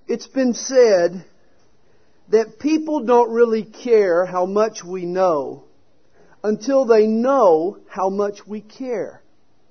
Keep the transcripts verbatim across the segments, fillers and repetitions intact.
It's been said that people don't really care how much we know until they know how much we care.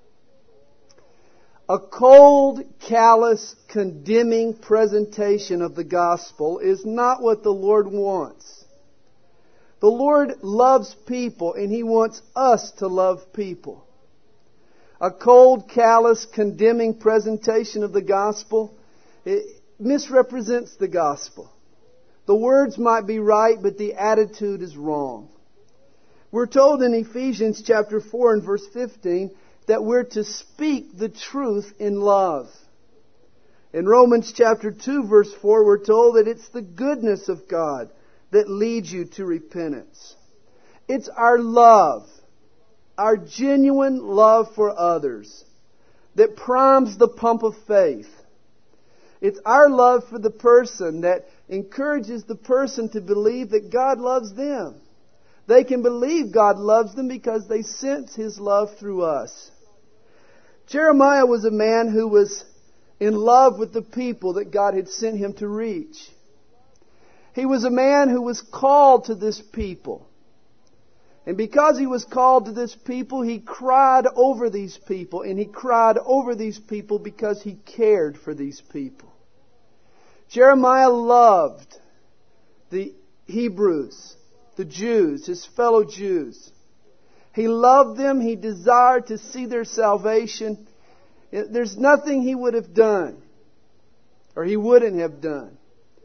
A cold, callous, condemning presentation of the gospel is not what the Lord wants. The Lord loves people, and He wants us to love people. A cold, callous, condemning presentation of the gospel it misrepresents the gospel. The words might be right, but the attitude is wrong. We're told in Ephesians chapter four and verse fifteen that we're to speak the truth in love. In Romans chapter two verse four, we're told that it's the goodness of God that leads you to repentance. It's our love, our genuine love for others, that primes the pump of faith. It's our love for the person that encourages the person to believe that God loves them. They can believe God loves them because they sense His love through us. Jeremiah was a man who was in love with the people that God had sent him to reach. He was a man who was called to this people. And because he was called to this people, he cried over these people. And he cried over these people because he cared for these people. Jeremiah loved the Hebrews, the Jews, his fellow Jews. He loved them. He desired to see their salvation. There's nothing he would have done, or he wouldn't have done,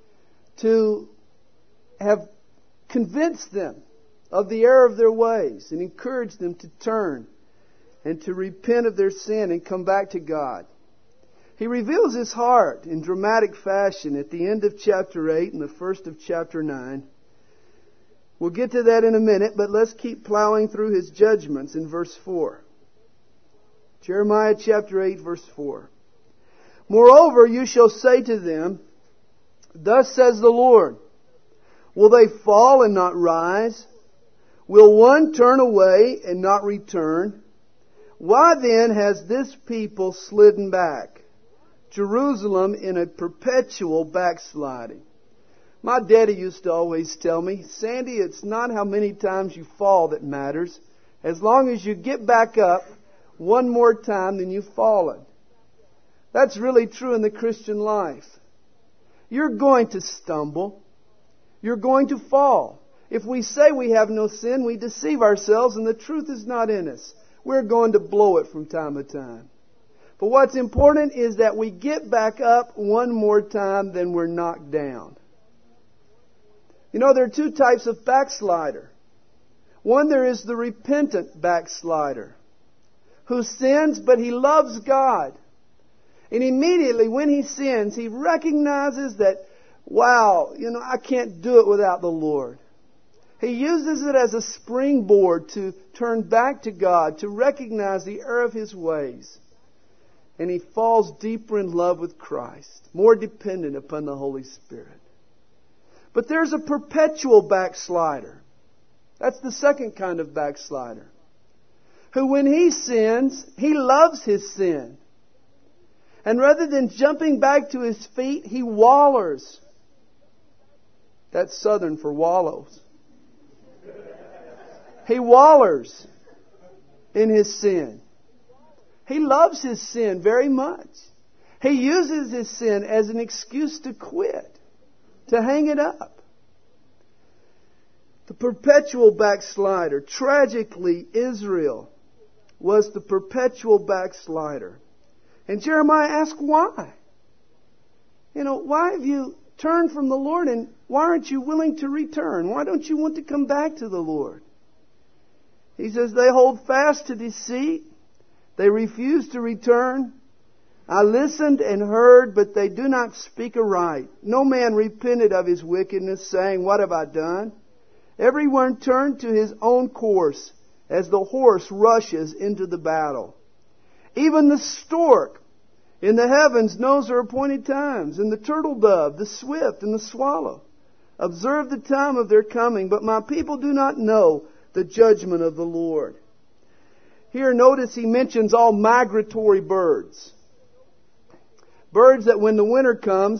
to have convinced them of the error of their ways and encouraged them to turn and to repent of their sin and come back to God. He reveals his heart in dramatic fashion at the end of chapter eight and the first of chapter nine. We'll get to that in a minute, but let's keep plowing through his judgments in verse four. Jeremiah chapter eight, verse four. Moreover, you shall say to them, Thus says the Lord, Will they fall and not rise? Will one turn away and not return? Why then has this people slidden back, Jerusalem in a perpetual backsliding? My daddy used to always tell me, Sandy, it's not how many times you fall that matters, as long as you get back up one more time than you've fallen. That's really true in the Christian life. You're going to stumble. You're going to fall. If we say we have no sin, we deceive ourselves and the truth is not in us. We're going to blow it from time to time. But what's important is that we get back up one more time than we're knocked down. You know, there are two types of backslider. One, there is the repentant backslider who sins, but he loves God. And immediately when he sins, he recognizes that, wow, you know, I can't do it without the Lord. He uses it as a springboard to turn back to God, to recognize the error of his ways. And he falls deeper in love with Christ, more dependent upon the Holy Spirit. But there's a perpetual backslider. That's the second kind of backslider. Who when he sins, he loves his sin. And rather than jumping back to his feet, he wallers. That's Southern for wallows. He wallers in his sin. He loves his sin very much. He uses his sin as an excuse to quit, to hang it up. The perpetual backslider. Tragically, Israel was the perpetual backslider. And Jeremiah asked why. You know, why have you turned from the Lord and why aren't you willing to return? Why don't you want to come back to the Lord? He says, they hold fast to deceit. They refuse to return. I listened and heard, but they do not speak aright. No man repented of his wickedness, saying, What have I done? Everyone turned to his own course, as the horse rushes into the battle. Even the stork in the heavens knows her appointed times, and the turtle dove, the swift, and the swallow observe the time of their coming, but my people do not know the judgment of the Lord. Here, notice he mentions all migratory birds. Birds that when the winter comes,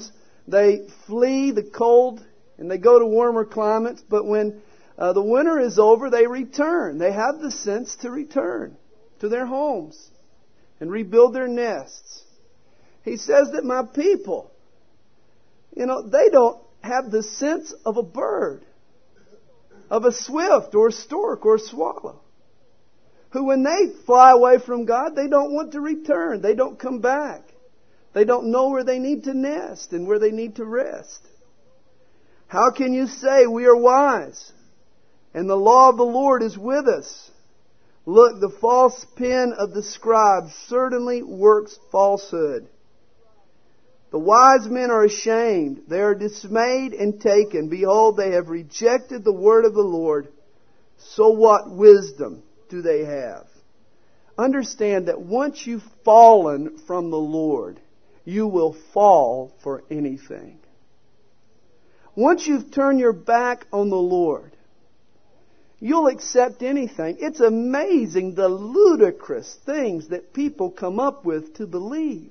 They flee the cold and they go to warmer climates, but when uh, the winter is over, they return. They have the sense to return to their homes and rebuild their nests. He says that my people, you know, they don't have the sense of a bird, of a swift or a stork or a swallow, who when they fly away from God, they don't want to return. They don't come back. They don't know where they need to nest and where they need to rest. How can you say we are wise and the law of the Lord is with us? Look, the false pen of the scribes certainly works falsehood. The wise men are ashamed. They are dismayed and taken. Behold, they have rejected the word of the Lord. So what wisdom do they have? Understand that once you've fallen from the Lord, you will fall for anything. Once you've turned your back on the Lord, you'll accept anything. It's amazing the ludicrous things that people come up with to believe.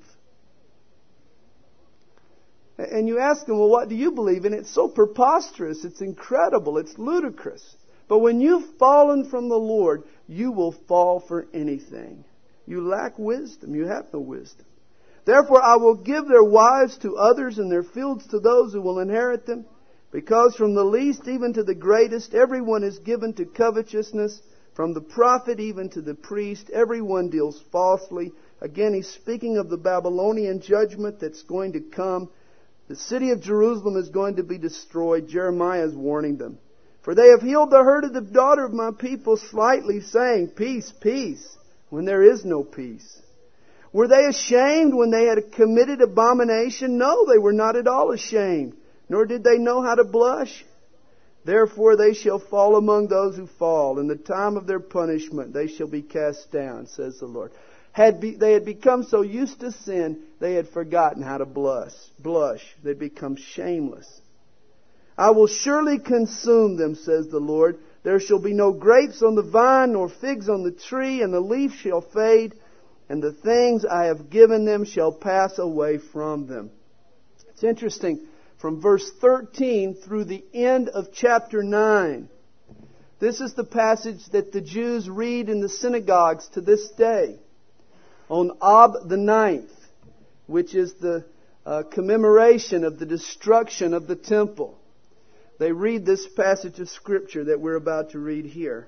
And you ask them, well, what do you believe? And it's so preposterous, it's incredible, it's ludicrous. But when you've fallen from the Lord, you will fall for anything. You lack wisdom. You have no wisdom. Therefore I will give their wives to others and their fields to those who will inherit them. Because from the least even to the greatest, everyone is given to covetousness. From the prophet even to the priest, everyone deals falsely. Again, he's speaking of the Babylonian judgment that's going to come. The city of Jerusalem is going to be destroyed. Jeremiah is warning them. For they have healed the hurt of the daughter of my people slightly, saying, peace, peace, when there is no peace. Were they ashamed when they had committed abomination? No, they were not at all ashamed, nor did they know how to blush. Therefore they shall fall among those who fall. In the time of their punishment they shall be cast down, says the Lord. Had be, they had become so used to sin, they had forgotten how to blush. Blush. They'd become shameless. I will surely consume them, says the Lord. There shall be no grapes on the vine, nor figs on the tree, and the leaf shall fade, and the things I have given them shall pass away from them. It's interesting. From verse thirteen through the end of chapter nine, this is the passage that the Jews read in the synagogues to this day. On Ab the ninth, which is the uh, commemoration of the destruction of the temple, they read this passage of Scripture that we're about to read here.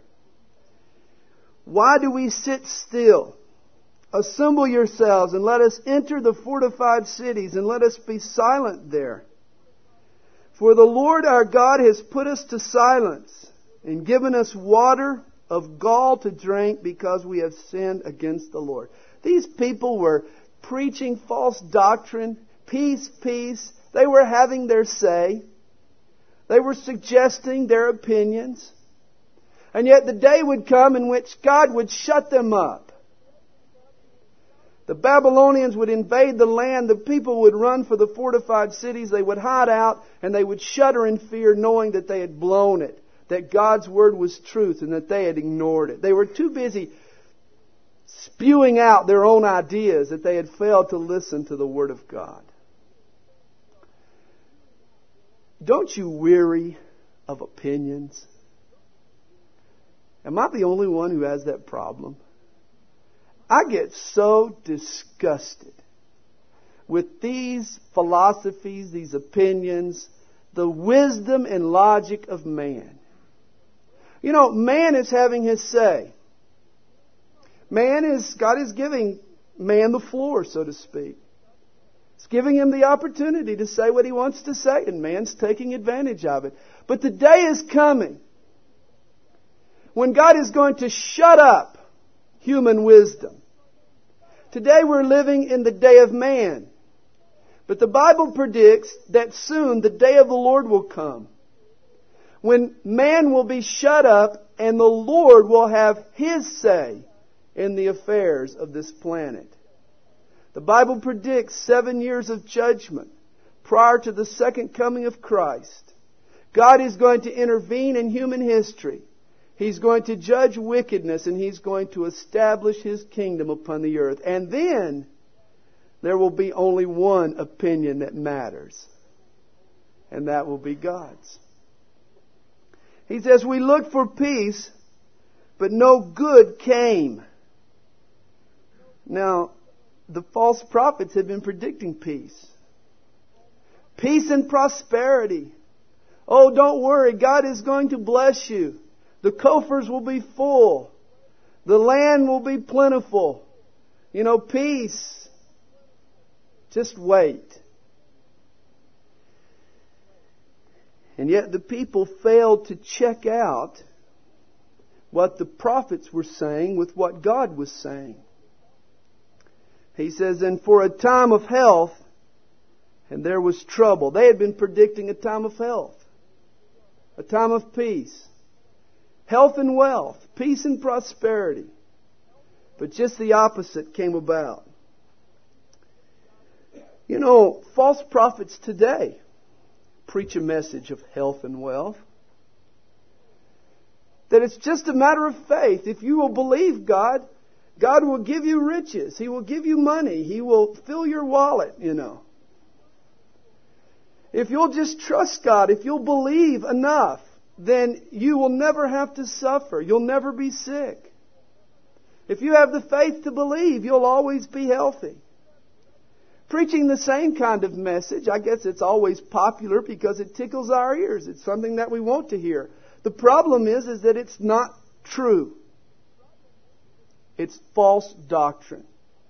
Why do we sit still? Assemble yourselves and let us enter the fortified cities and let us be silent there. For the Lord our God has put us to silence and given us water of gall to drink because we have sinned against the Lord. These people were preaching false doctrine, peace, peace. They were having their say. They were suggesting their opinions. And yet the day would come in which God would shut them up. The Babylonians would invade the land. The people would run for the fortified cities. They would hide out and they would shudder in fear knowing that they had blown it, that God's word was truth and that they had ignored it. They were too busy spewing out their own ideas that they had failed to listen to the word of God. Don't you weary of opinions? Am I the only one who has that problem? I get so disgusted with these philosophies, these opinions, the wisdom and logic of man. You know, man is having his say. Man is, God is giving man the floor, so to speak. It's giving him the opportunity to say what he wants to say, and man's taking advantage of it. But the day is coming when God is going to shut up human wisdom. Today we're living in the day of man. But the Bible predicts that soon the day of the Lord will come, when man will be shut up and the Lord will have His say in the affairs of this planet. The Bible predicts seven years of judgment prior to the second coming of Christ. God is going to intervene in human history. He's going to judge wickedness and He's going to establish His kingdom upon the earth. And then there will be only one opinion that matters. and that will be God's. He says, we looked for peace, but no good came. Now, the false prophets had been predicting peace. Peace and prosperity. Oh, don't worry. God is going to bless you. The coffers will be full. The land will be plentiful. You know, peace. Just wait. And yet the people failed to check out what the prophets were saying with what God was saying. He says, and for a time of health, and there was trouble. They had been predicting a time of health, a time of peace, health and wealth, peace and prosperity. But just the opposite came about. You know, false prophets today preach a message of health and wealth. That it's just a matter of faith. If you will believe God, God will give you riches. He will give you money. He will fill your wallet, you know. If you'll just trust God, if you'll believe enough, then you will never have to suffer. You'll never be sick. If you have the faith to believe, you'll always be healthy. Preaching the same kind of message, I guess it's always popular because it tickles our ears. It's something that we want to hear. The problem is, is that it's not true. It's false doctrine.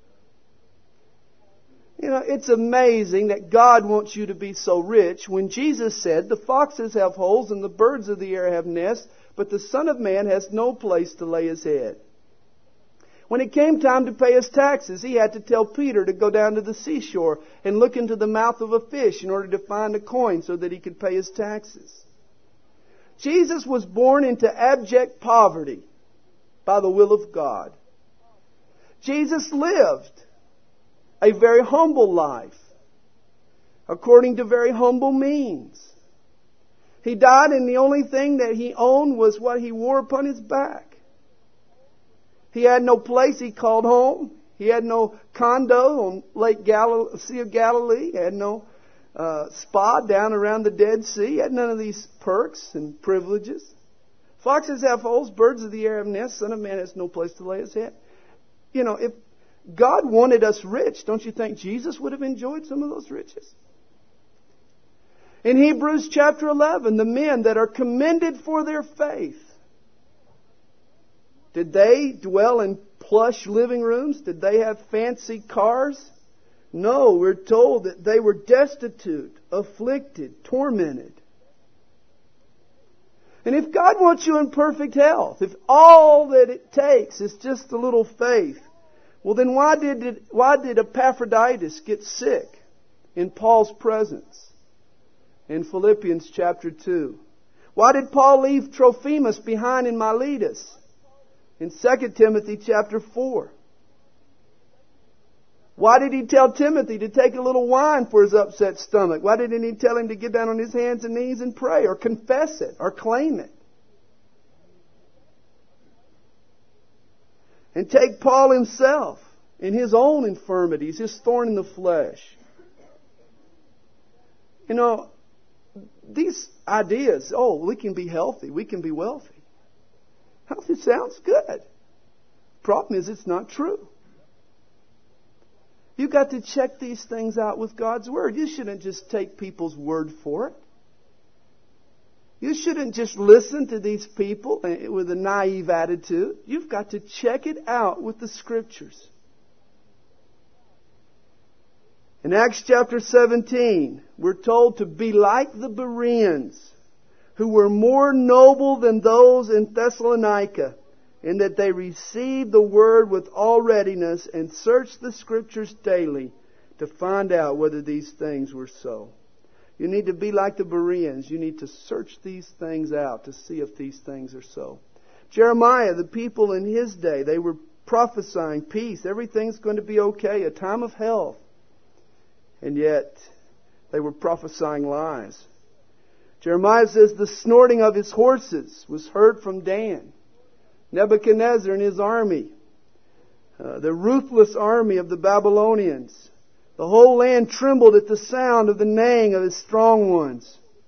You know, it's amazing that God wants you to be so rich when Jesus said, the foxes have holes and the birds of the air have nests, but the Son of Man has no place to lay His head. When it came time to pay His taxes, He had to tell Peter to go down to the seashore and look into the mouth of a fish in order to find a coin so that he could pay his taxes. Jesus was born into abject poverty by the will of God. Jesus lived a very humble life according to very humble means. He died and the only thing that He owned was what He wore upon His back. He had no place He called home. He had no condo on Lake Galilee, Sea of Galilee. He had no uh, spa down around the Dead Sea. He had none of these perks and privileges. Foxes have holes, birds of the air have nests, Son of Man has no place to lay His head. You know, if God wanted us rich, don't you think Jesus would have enjoyed some of those riches? In Hebrews chapter eleven, the men that are commended for their faith, did they dwell in plush living rooms? Did they have fancy cars? No, we're told that they were destitute, afflicted, tormented. And if God wants you in perfect health, if all that it takes is just a little faith, well then why did it, why did Epaphroditus get sick in Paul's presence in Philippians chapter two? Why did Paul leave Trophimus behind in Miletus in Second Timothy chapter four? Why did he tell Timothy to take a little wine for his upset stomach? Why didn't he tell him to get down on his hands and knees and pray or confess it or claim it? And take Paul himself in his own infirmities, his thorn in the flesh. You know, these ideas, oh, we can be healthy, we can be wealthy. Healthy sounds good. Problem is, it's not true. You've got to check these things out with God's Word. You shouldn't just take people's word for it. You shouldn't just listen to these people with a naive attitude. You've got to check it out with the Scriptures. In Acts chapter seventeen, we're told to be like the Bereans, who were more noble than those in Thessalonica, in that they received the Word with all readiness and searched the Scriptures daily to find out whether these things were so. You need to be like the Bereans. You need to search these things out to see if these things are so. Jeremiah, the people in his day, they were prophesying peace. Everything's going to be okay, a time of health. And yet, they were prophesying lies. Jeremiah says the snorting of his horses was heard from Dan. Nebuchadnezzar and his army, uh, the ruthless army of the Babylonians. The whole land trembled at the sound of the neighing of his strong ones.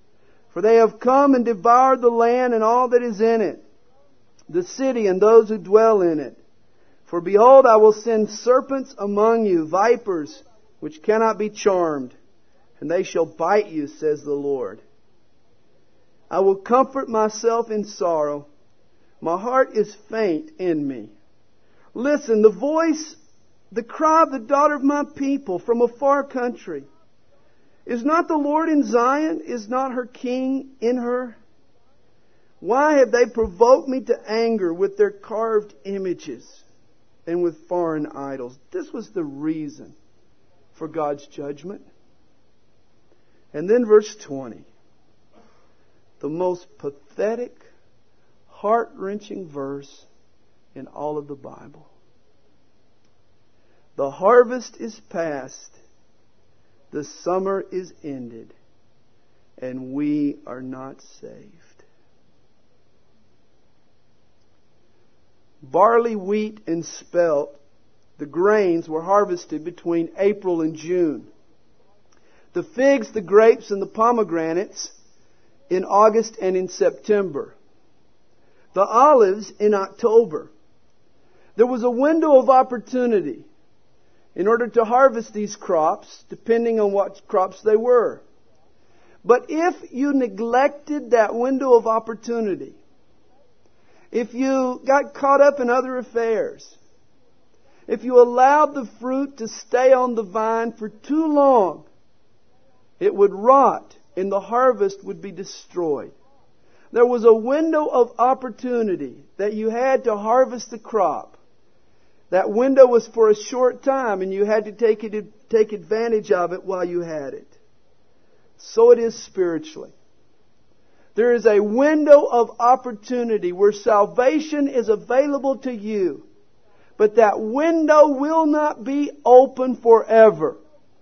For they have come and devoured the land and all that is in it, the city and those who dwell in it. For behold, I will send serpents among you, vipers, which cannot be charmed, and they shall bite you, says the Lord. I will comfort myself in sorrow. My heart is faint in me. Listen, the voice, the cry of the daughter of my people from a far country. Is not the Lord in Zion? Is not her king in her? Why have they provoked me to anger with their carved images and with foreign idols? This was the reason for God's judgment. And then verse twenty. The most pathetic, heart-wrenching verse in all of the Bible. The harvest is past. The summer is ended, and we are not saved. Barley, wheat, and spelt, the grains, were harvested between April and June. The figs, the grapes, and the pomegranates in August and in September. The olives in October. There was a window of opportunity in order to harvest these crops, depending on what crops they were. But if you neglected that window of opportunity, if you got caught up in other affairs, if you allowed the fruit to stay on the vine for too long, it would rot and the harvest would be destroyed. There was a window of opportunity that you had to harvest the crop. That window was for a short time, and you had to take it, take advantage of it while you had it. So it is spiritually. There is a window of opportunity where salvation is available to you. But that window will not be open forever.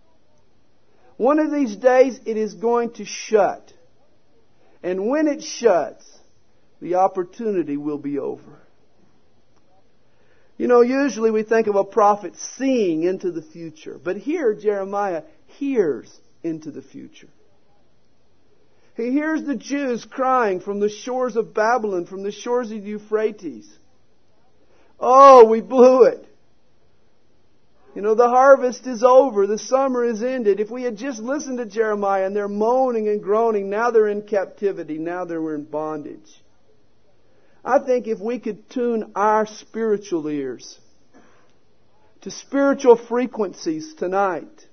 One of these days it is going to shut. And when it shuts, the opportunity will be over. You know, usually we think of a prophet seeing into the future. But here, Jeremiah hears into the future. He hears the Jews crying from the shores of Babylon, from the shores of Euphrates. Oh, we blew it. You know, the harvest is over. The summer is ended. If we had just listened to Jeremiah and they're moaning and groaning, now they're in captivity. Now they're in bondage. I think if we could tune our spiritual ears to spiritual frequencies tonight,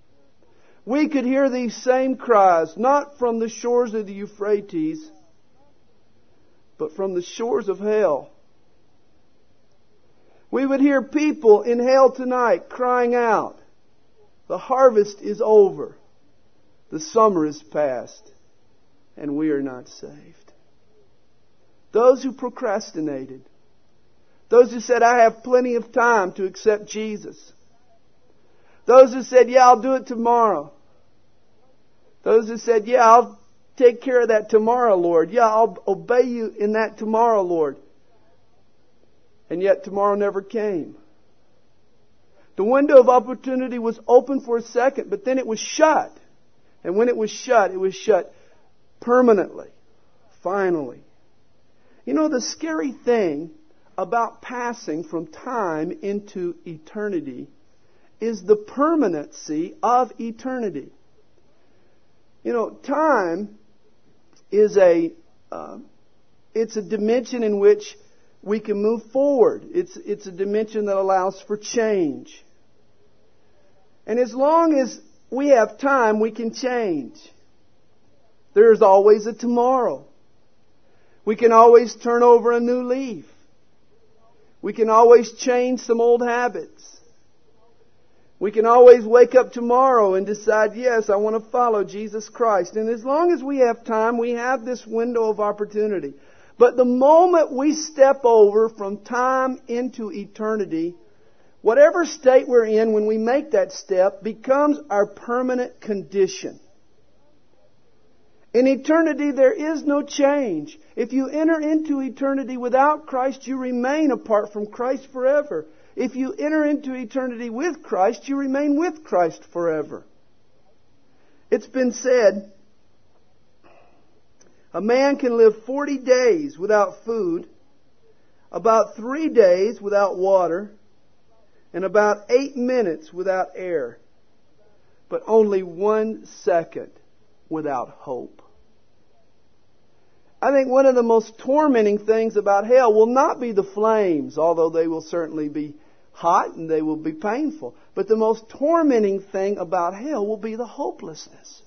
we could hear these same cries, not from the shores of the Euphrates, but from the shores of hell. We would hear people in hell tonight crying out, the harvest is over, the summer is past, and we are not saved. Those who procrastinated. Those who said, I have plenty of time to accept Jesus. Those who said, yeah, I'll do it tomorrow. Those who said, yeah, I'll take care of that tomorrow, Lord. Yeah, I'll obey you in that tomorrow, Lord. And yet tomorrow never came. The window of opportunity was open for a second, but then it was shut. And when it was shut, it was shut permanently. Finally. You know, the scary thing about passing from time into eternity is the permanency of eternity. You know, time is a uh, it's a dimension in which we can move forward. It's it's a dimension that allows for change. And as long as we have time, we can change. There's always a tomorrow. We can always turn over a new leaf. We can always change some old habits. We can always wake up tomorrow and decide, yes, I want to follow Jesus Christ. And as long as we have time, we have this window of opportunity. But the moment we step over from time into eternity, whatever state we're in when we make that step becomes our permanent condition. In eternity, there is no change. If you enter into eternity without Christ, you remain apart from Christ forever. If you enter into eternity with Christ, you remain with Christ forever. It's been said A man can live forty days without food, about three days without water, and about eight minutes without air, but only one second without hope. I think one of the most tormenting things about hell will not be the flames, although they will certainly be hot and they will be painful. But the most tormenting thing about hell will be the hopelessness.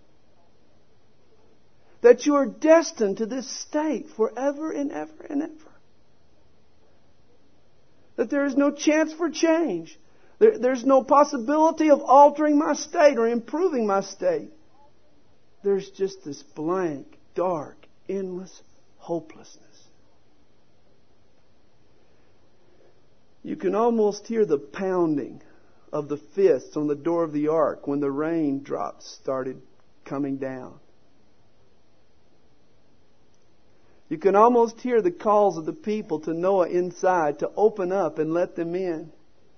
That you are destined to this state forever and ever and ever. That there is no chance for change. There, there's no possibility of altering my state or improving my state. There's just this blank, dark, endless hopelessness. You can almost hear the pounding of the fists on the door of the ark when the raindrops started coming down. You can almost hear the calls of the people to Noah inside to open up and let them in.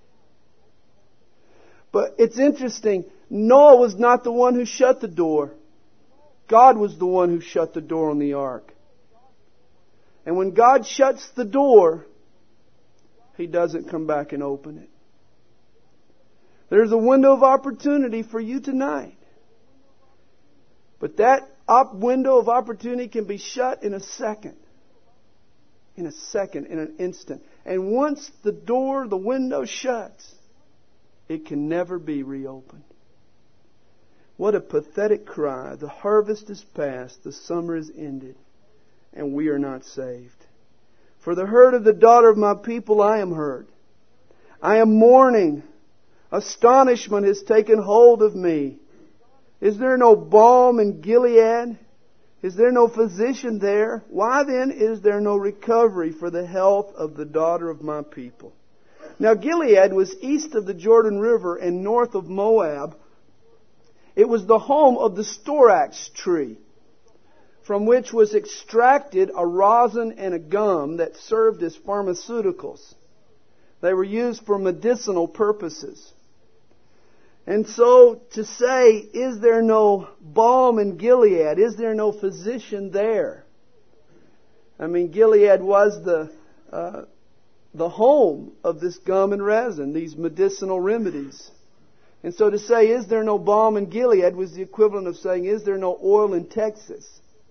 But it's interesting, Noah was not the one who shut the door. God was the one who shut the door on the ark. And when God shuts the door, He doesn't come back and open it. There's a window of opportunity for you tonight. But that op- window of opportunity can be shut in a second. In a second, in an instant. And once the door, the window shuts, it can never be reopened. What a pathetic cry. The harvest is past, the summer is ended, and we are not saved. For the hurt of the daughter of my people I am hurt. I am mourning. Astonishment has taken hold of me. Is there no balm in Gilead? Is there no physician there? Why then is there no recovery for the health of the daughter of my people? Now Gilead was east of the Jordan River and north of Moab. It was the home of the storax tree, from which was extracted a rosin and a gum that served as pharmaceuticals. They were used for medicinal purposes. And so to say, is there no balm in Gilead? Is there no physician there? I mean, Gilead was the uh, the home of this gum and resin, these medicinal remedies. And so to say, is there no balm in Gilead was the equivalent of saying, is there no oil in Texas?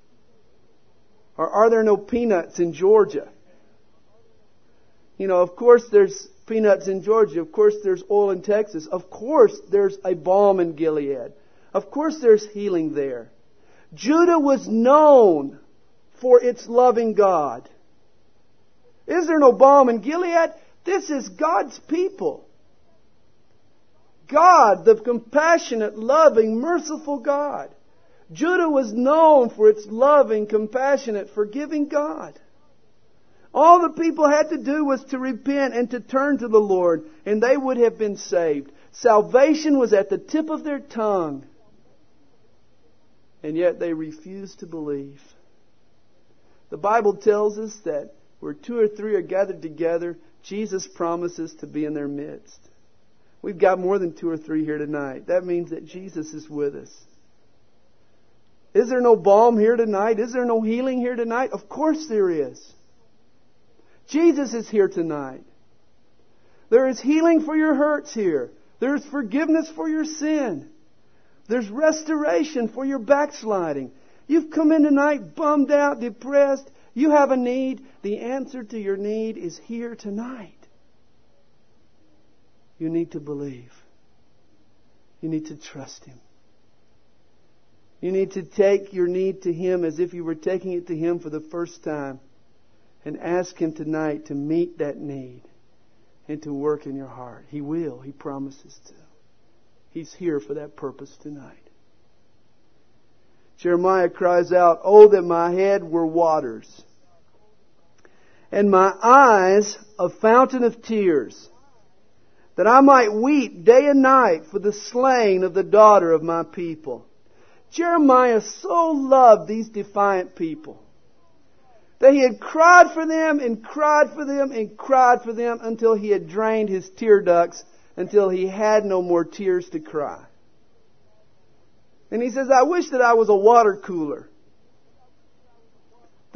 Or are there no peanuts in Georgia? You know, of course there's peanuts in Georgia. Of course there's oil in Texas. Of course there's a balm in Gilead. Of course there's healing there. Judah was known for its loving God. Is there no balm in Gilead? This is God's people. God, the compassionate, loving, merciful God. Judah was known for its loving, compassionate, forgiving God. All the people had to do was to repent and to turn to the Lord, and they would have been saved. Salvation was at the tip of their tongue, and yet they refused to believe. The Bible tells us that where two or three are gathered together, Jesus promises to be in their midst. We've got more than two or three here tonight. That means that Jesus is with us. Is there no balm here tonight? Is there no healing here tonight? Of course there is. Jesus is here tonight. There is healing for your hurts here. There is forgiveness for your sin. There's restoration for your backsliding. You've come in tonight bummed out, depressed. You have a need. The answer to your need is here tonight. You need to believe. You need to trust Him. You need to take your need to Him as if you were taking it to Him for the first time, and ask Him tonight to meet that need and to work in your heart. He will. He promises to. He's here for that purpose tonight. Jeremiah cries out, "Oh, that my head were waters, and my eyes a fountain of tears, that I might weep day and night for the slain of the daughter of my people." Jeremiah so loved these defiant people that he had cried for them and cried for them and cried for them until he had drained his tear ducts, until he had no more tears to cry. And he says, "I wish that I was a water cooler.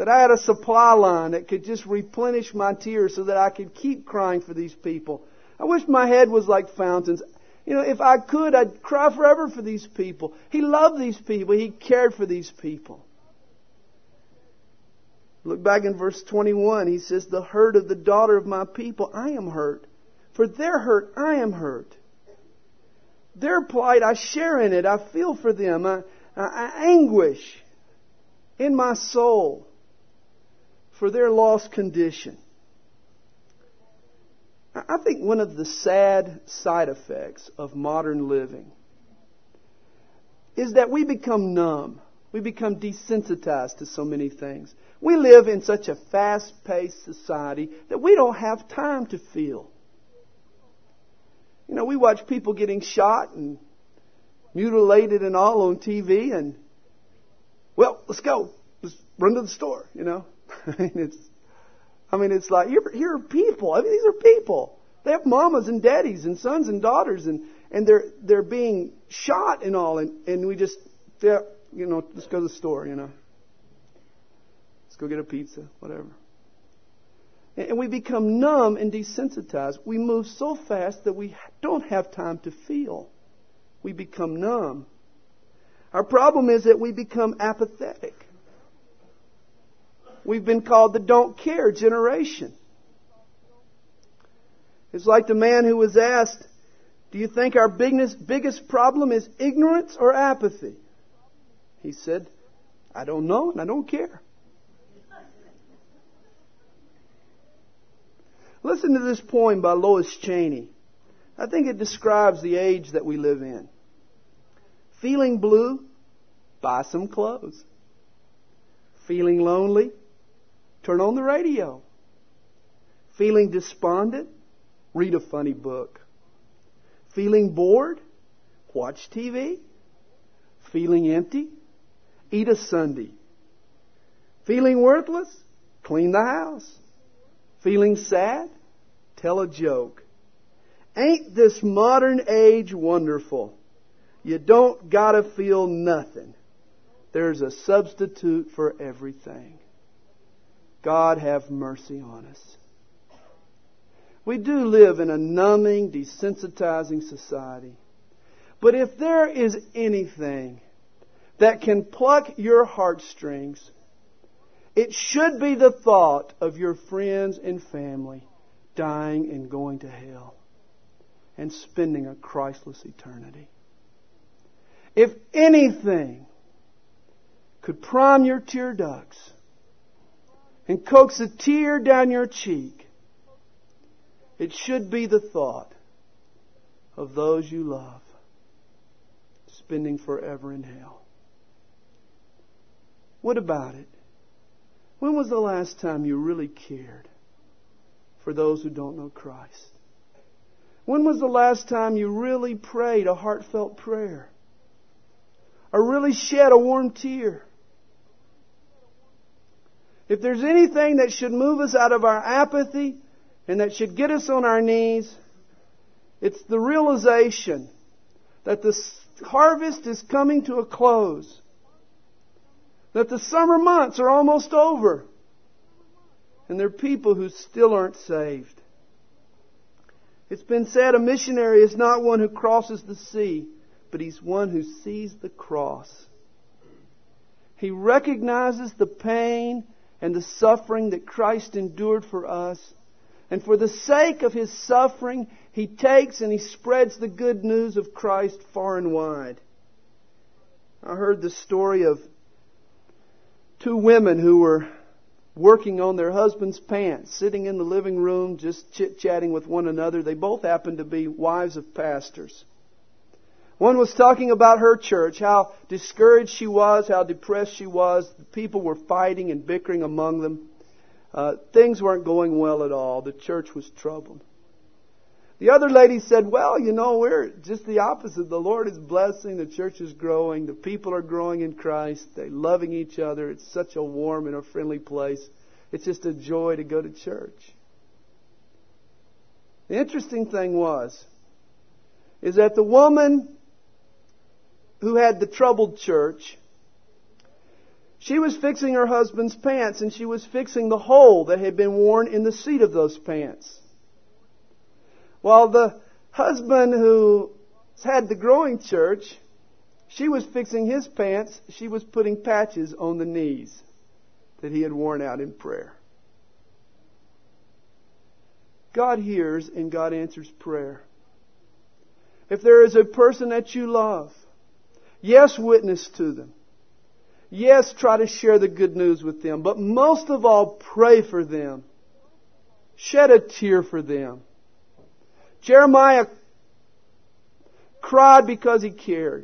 That I had a supply line that could just replenish my tears so that I could keep crying for these people. I wish my head was like fountains. You know, if I could, I'd cry forever for these people. He loved these people. He cared for these people. Look back in verse twenty-one. He says, the hurt of the daughter of my people, I am hurt. For their hurt, I am hurt. Their plight, I share in it. I feel for them. I, I, I anguish in my soul for their lost condition. I think one of the sad side effects of modern living is that we become numb. We become desensitized to so many things. We live in such a fast-paced society that we don't have time to feel. You know, we watch people getting shot and mutilated and all on T V and, well, let's go. Let's run to the store, you know. I mean, it's, I mean, it's like, here, here are people. I mean, these are people. They have mamas and daddies and sons and daughters, and, and they're, they're being shot and all, and, and we just, yeah, you know, let's go to the store, you know. Let's go get a pizza, whatever. And, and we become numb and desensitized. We move so fast that we don't have time to feel. We become numb. Our problem is that we become apathetic. We've been called the don't care generation. It's like the man who was asked, do you think our biggest, biggest problem is ignorance or apathy? He said, I don't know and I don't care. Listen to this poem by Lois Cheney. I think it describes the age that we live in. Feeling blue? Buy some clothes. Feeling lonely? Turn on the radio. Feeling despondent? Read a funny book. Feeling bored? Watch T V. Feeling empty? Eat a sundae. Feeling worthless? Clean the house. Feeling sad? Tell a joke. Ain't this modern age wonderful? You don't gotta feel nothing. There's a substitute for everything. God have mercy on us. We do live in a numbing, desensitizing society. But if there is anything that can pluck your heartstrings, it should be the thought of your friends and family dying and going to hell and spending a Christless eternity. If anything could prime your tear ducts and coax a tear down your cheek, it should be the thought of those you love spending forever in hell. What about it? When was the last time you really cared for those who don't know Christ? When was the last time you really prayed a heartfelt prayer? Or really shed a warm tear? If there's anything that should move us out of our apathy and that should get us on our knees, it's the realization that the harvest is coming to a close. That the summer months are almost over. And there are people who still aren't saved. It's been said a missionary is not one who crosses the sea, but he's one who sees the cross. He recognizes the pain and the suffering that Christ endured for us. And for the sake of His suffering, he takes and he spreads the good news of Christ far and wide. I heard the story of two women who were working on their husband's pants, sitting in the living room, just chit-chatting with one another. They both happened to be wives of pastors. One was talking about her church, how discouraged she was, how depressed she was. The people were fighting and bickering among them. Uh, things weren't going well at all. The church was troubled. The other lady said, well, you know, we're just the opposite. The Lord is blessing. The church is growing. The people are growing in Christ. They're loving each other. It's such a warm and a friendly place. It's just a joy to go to church. The interesting thing was, is that the woman who had the troubled church, She was fixing her husband's pants, and she was fixing the hole that had been worn in the seat of those pants. While the husband who had the growing church, she was fixing his pants, she was putting patches on the knees that he had worn out in prayer. God hears and God answers prayer. If there is a person that you love, yes, witness to them. Yes, try to share the good news with them. But most of all, pray for them. Shed a tear for them. Jeremiah cried because he cared.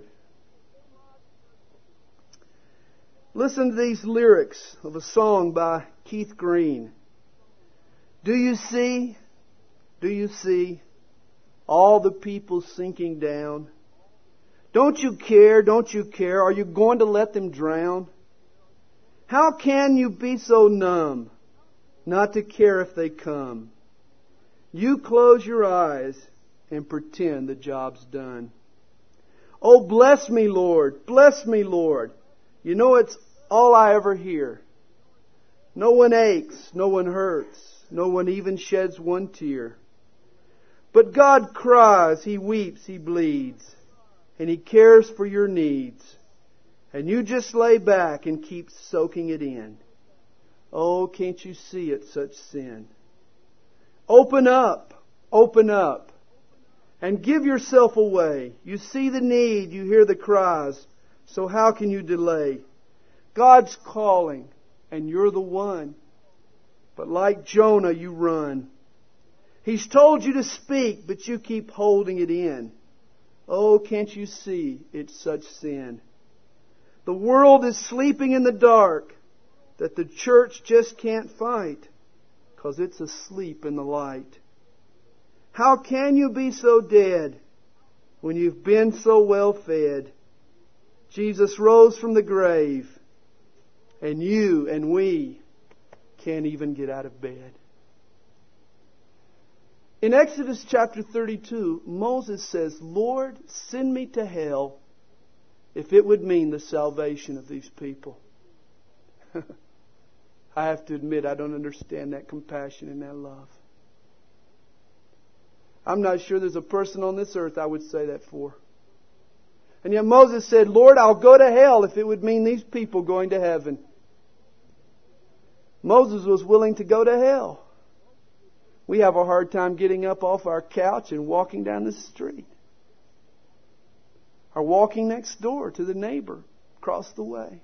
Listen to these lyrics of a song by Keith Green. Do you see, do you see all the people sinking down? Don't you care? Don't you care? Are you going to let them drown? How can you be so numb not to care if they come? You close your eyes and pretend the job's done. Oh, bless me, Lord. Bless me, Lord. You know it's all I ever hear. No one aches. No one hurts. No one even sheds one tear. But God cries. He weeps. He bleeds. And He cares for your needs. And you just lay back and keep soaking it in. Oh, can't you see it's such sin? Open up. Open up. And give yourself away. You see the need. You hear the cries. So how can you delay? God's calling. And you're the one. But like Jonah, you run. He's told you to speak, but you keep holding it in. Oh, can't you see it's such sin? The world is sleeping in the dark that the church just can't fight because it's asleep in the light. How can you be so dead when you've been so well fed? Jesus rose from the grave and you and we can't even get out of bed. In Exodus chapter thirty-two, Moses says, Lord, send me to hell if it would mean the salvation of these people. I have to admit, I don't understand that compassion and that love. I'm not sure there's a person on this earth I would say that for. And yet Moses said, Lord, I'll go to hell if it would mean these people going to heaven. Moses was willing to go to hell. We have a hard time getting up off our couch and walking down the street. Or walking next door to the neighbor across the way.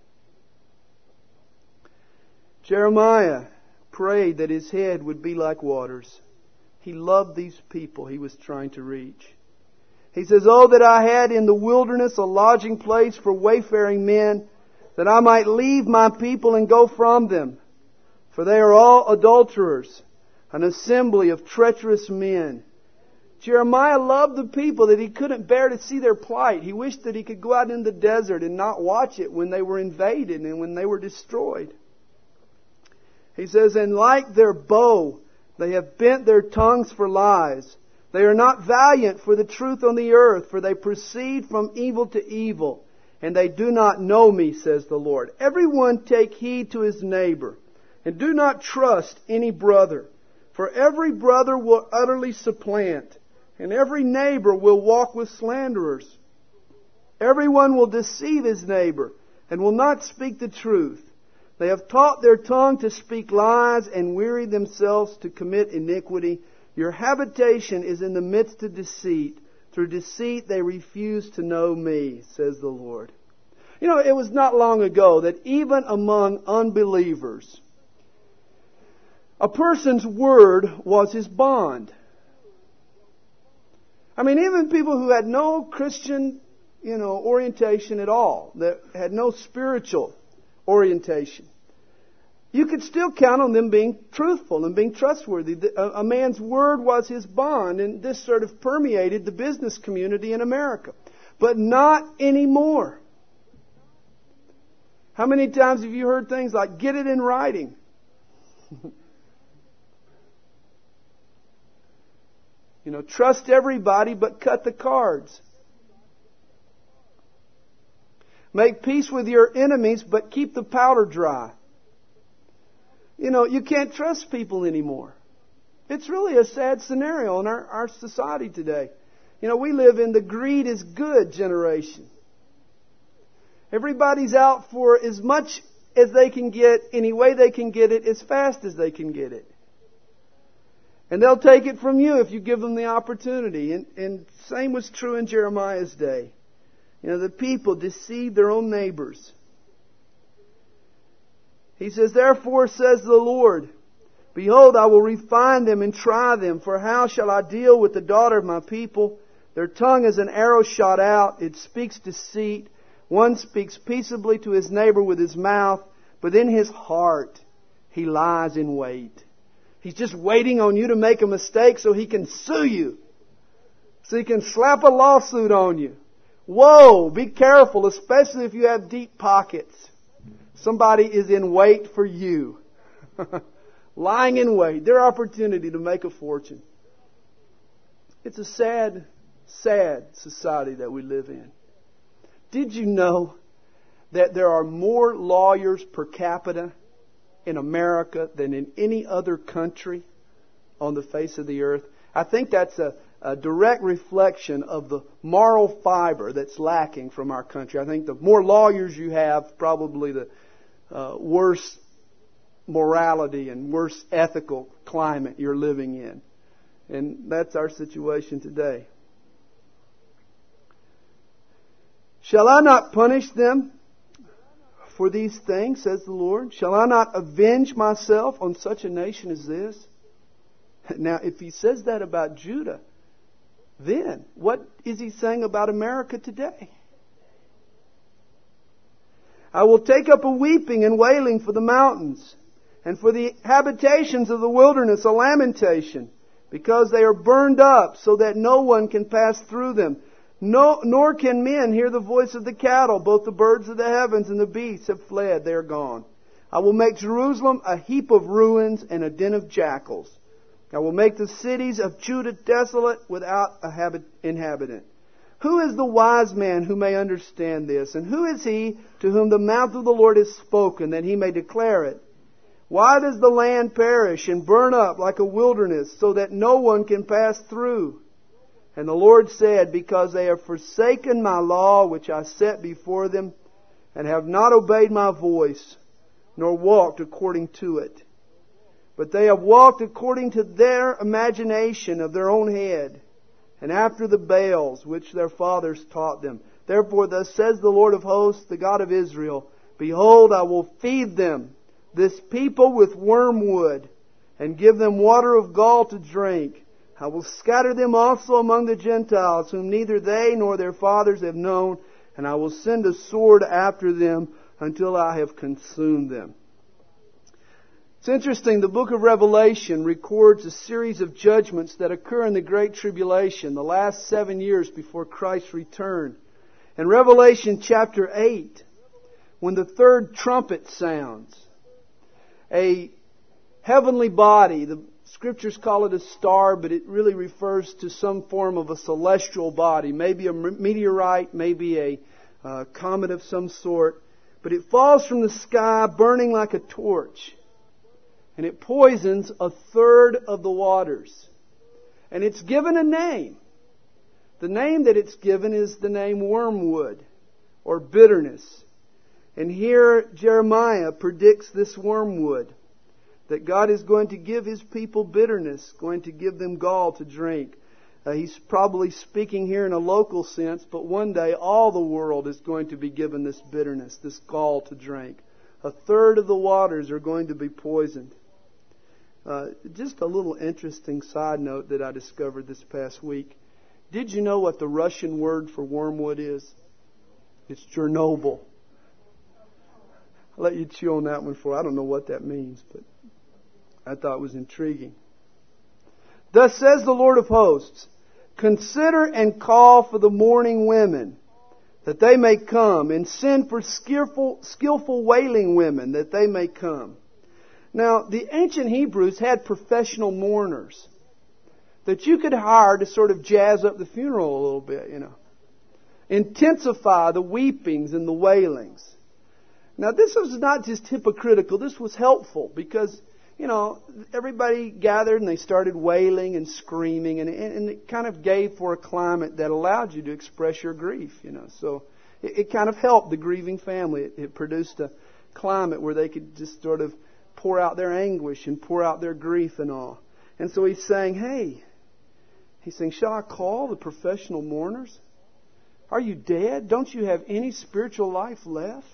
Jeremiah prayed that his head would be like waters. He loved these people he was trying to reach. He says, oh, that I had in the wilderness a lodging place for wayfaring men, that I might leave my people and go from them. For they are all adulterers, an assembly of treacherous men. Jeremiah loved the people that he couldn't bear to see their plight. He wished that he could go out in the desert and not watch it when they were invaded and when they were destroyed. He says, and like their bow, they have bent their tongues for lies. They are not valiant for the truth on the earth, for they proceed from evil to evil, and they do not know me, says the Lord. Everyone take heed to his neighbor, and do not trust any brother. For every brother will utterly supplant, and every neighbor will walk with slanderers. Everyone will deceive his neighbor, and will not speak the truth. They have taught their tongue to speak lies, and wearied themselves to commit iniquity. Your habitation is in the midst of deceit. Through deceit they refuse to know me, says the Lord. You know, it was not long ago that even among unbelievers, a person's word was his bond. I mean, even people who had no Christian, you know, orientation at all, that had no spiritual orientation, you could still count on them being truthful and being trustworthy. A man's word was his bond, and this sort of permeated the business community in America. But not anymore. How many times have you heard things like, get it in writing? You know, trust everybody but cut the cards. Make peace with your enemies, but keep the powder dry. You know, you can't trust people anymore. It's really a sad scenario in our, our society today. You know, we live in the greed is good generation. Everybody's out for as much as they can get, any way they can get it, as fast as they can get it. And they'll take it from you if you give them the opportunity. And, and same was true in Jeremiah's day. You know, the people deceived their own neighbors. He says, therefore says the Lord, behold, I will refine them and try them. For how shall I deal with the daughter of my people? Their tongue is an arrow shot out. It speaks deceit. One speaks peaceably to his neighbor with his mouth, but in his heart he lies in wait. He's just waiting on you to make a mistake so he can sue you. So he can slap a lawsuit on you. Whoa, be careful, especially if you have deep pockets. Somebody is in wait for you. Lying in wait. Their opportunity to make a fortune. It's a sad, sad society that we live in. Did you know that there are more lawyers per capita in America than in any other country on the face of the earth? I think that's a, a direct reflection of the moral fiber that's lacking from our country. I think the more lawyers you have, probably the uh, worse morality and worse ethical climate you're living in. And that's our situation today. Shall I not punish them for these things, says the Lord? Shall I not avenge myself on such a nation as this? Now, if He says that about Judah, then what is He saying about America today? I will take up a weeping and wailing for the mountains, and for the habitations of the wilderness a lamentation, because they are burned up, so that no one can pass through them. No, nor can men hear the voice of the cattle. Both the birds of the heavens and the beasts have fled. They are gone. I will make Jerusalem a heap of ruins and a den of jackals. I will make the cities of Judah desolate without a habit, inhabitant. Who is the wise man who may understand this? And who is he to whom the mouth of the Lord is spoken, that he may declare it? Why does the land perish and burn up like a wilderness, so that no one can pass through? And the Lord said, because they have forsaken my law which I set before them, and have not obeyed my voice, nor walked according to it. But they have walked according to their imagination of their own head, and after the Baals which their fathers taught them. Therefore thus says the Lord of hosts, the God of Israel, behold, I will feed them, this people, with wormwood, and give them water of gall to drink. I will scatter them also among the Gentiles, whom neither they nor their fathers have known, and I will send a sword after them until I have consumed them. It's interesting, the book of Revelation records a series of judgments that occur in the Great Tribulation, the last seven years before Christ's return. In Revelation chapter eight, when the third trumpet sounds, a heavenly body, the Scriptures call it a star, but it really refers to some form of a celestial body. Maybe a meteorite, maybe a uh, comet of some sort. But it falls from the sky burning like a torch. And it poisons a third of the waters. And it's given a name. The name that it's given is the name wormwood or bitterness. And here Jeremiah predicts this wormwood. That God is going to give His people bitterness, going to give them gall to drink. Uh, he's probably speaking here in a local sense, but one day all the world is going to be given this bitterness, this gall to drink. A third of the waters are going to be poisoned. Uh, just a little interesting side note that I discovered this past week. Did you know what the Russian word for wormwood is? It's Chernobyl. I'll let you chew on that one for, I don't know what that means, but I thought it was intriguing. Thus says the Lord of hosts, consider and call for the mourning women, that they may come, and send for skillful, skillful wailing women, that they may come. Now, the ancient Hebrews had professional mourners that you could hire to sort of jazz up the funeral a little bit, you know. intensify the weepings and the wailings. Now, this was not just hypocritical. This was helpful because, you know, everybody gathered and they started wailing and screaming, and, and it kind of gave for a climate that allowed you to express your grief, you know. So it, it kind of helped the grieving family. It, it produced a climate where they could just sort of pour out their anguish and pour out their grief and all. And so he's saying, hey, he's saying, shall I call the professional mourners? Are you dead? Don't you have any spiritual life left?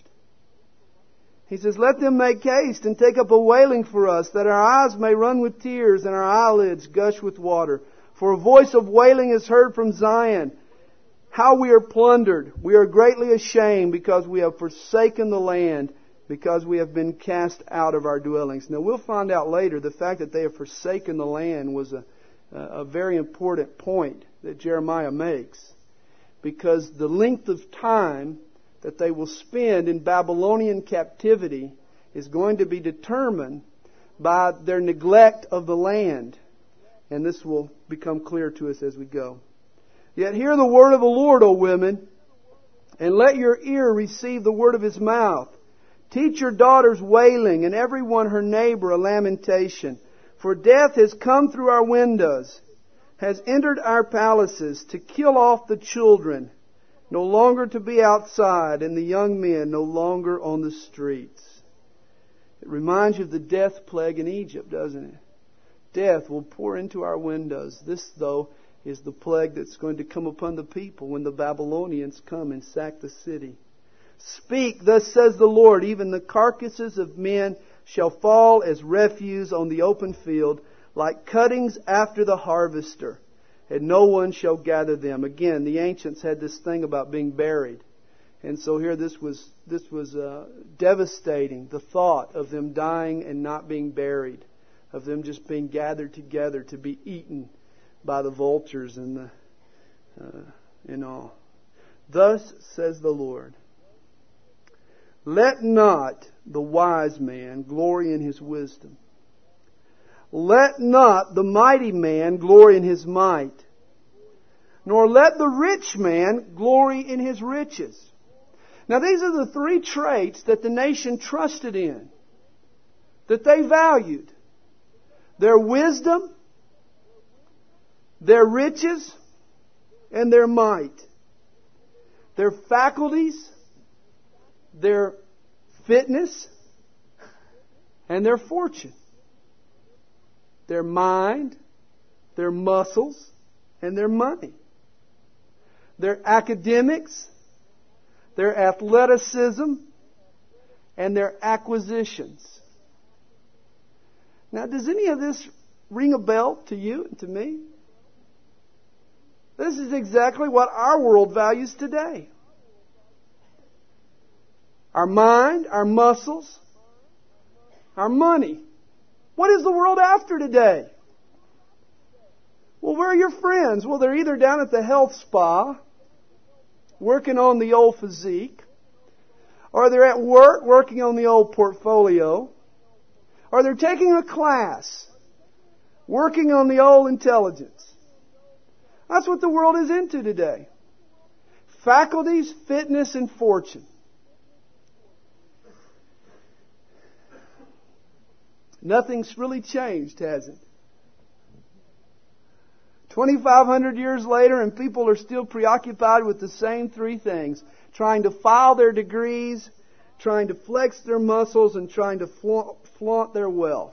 He says, let them make haste and take up a wailing for us, that our eyes may run with tears and our eyelids gush with water. For a voice of wailing is heard from Zion. How we are plundered. We are greatly ashamed because we have forsaken the land, because we have been cast out of our dwellings. Now, we'll find out later the fact that they have forsaken the land was a, a very important point that Jeremiah makes, because the length of time that they will spend in Babylonian captivity is going to be determined by their neglect of the land. And this will become clear to us as we go. Yet hear the word of the Lord, O women, and let your ear receive the word of His mouth. Teach your daughters wailing, and every one her neighbor a lamentation. For death has come through our windows, has entered our palaces to kill off the children, no longer to be outside, and the young men no longer on the streets. It reminds you of the death plague in Egypt, doesn't it? Death will pour into our windows. This, though, is the plague that's going to come upon the people when the Babylonians come and sack the city. Speak, thus says the Lord, even the carcasses of men shall fall as refuse on the open field, like cuttings after the harvester, and no one shall gather them. Again, the ancients had this thing about being buried. And so here this was this was uh, devastating, the thought of them dying and not being buried, of them just being gathered together to be eaten by the vultures and the uh, and all. Thus says the Lord, let not the wise man glory in his wisdom. Let not the mighty man glory in his might, nor let the rich man glory in his riches. Now these are the three traits that the nation trusted in, that they valued. Their wisdom, their riches, and their might. Their faculties, their fitness, and their fortune. Their mind, their muscles, and their money. Their academics, their athleticism, and their acquisitions. Now, does any of this ring a bell to you and to me? This is exactly what our world values today. Our mind, our muscles, our money. What is the world after today? Well, where are your friends? Well, they're either down at the health spa, working on the old physique, or they're at work working on the old portfolio, or they're taking a class, working on the old intelligence. That's what the world is into today. Faculties, fitness, and fortune. Nothing's really changed, has it? twenty-five hundred years later, and people are still preoccupied with the same three things. Trying to file their degrees, trying to flex their muscles, and trying to flaunt, flaunt their wealth.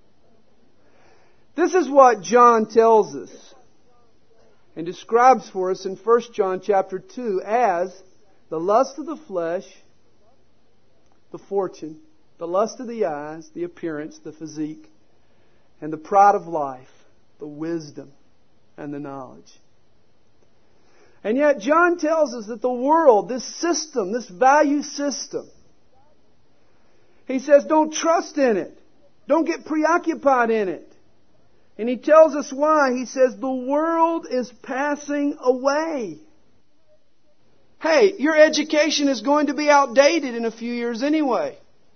This is what John tells us and describes for us in First John chapter two as the lust of the flesh, the fortune, the lust of the eyes, the appearance, the physique, and the pride of life, the wisdom and the knowledge. And yet John tells us that the world, this system, this value system, he says don't trust in it. Don't get preoccupied in it. And he tells us why. He says the world is passing away. Hey, your education is going to be outdated in a few years anyway.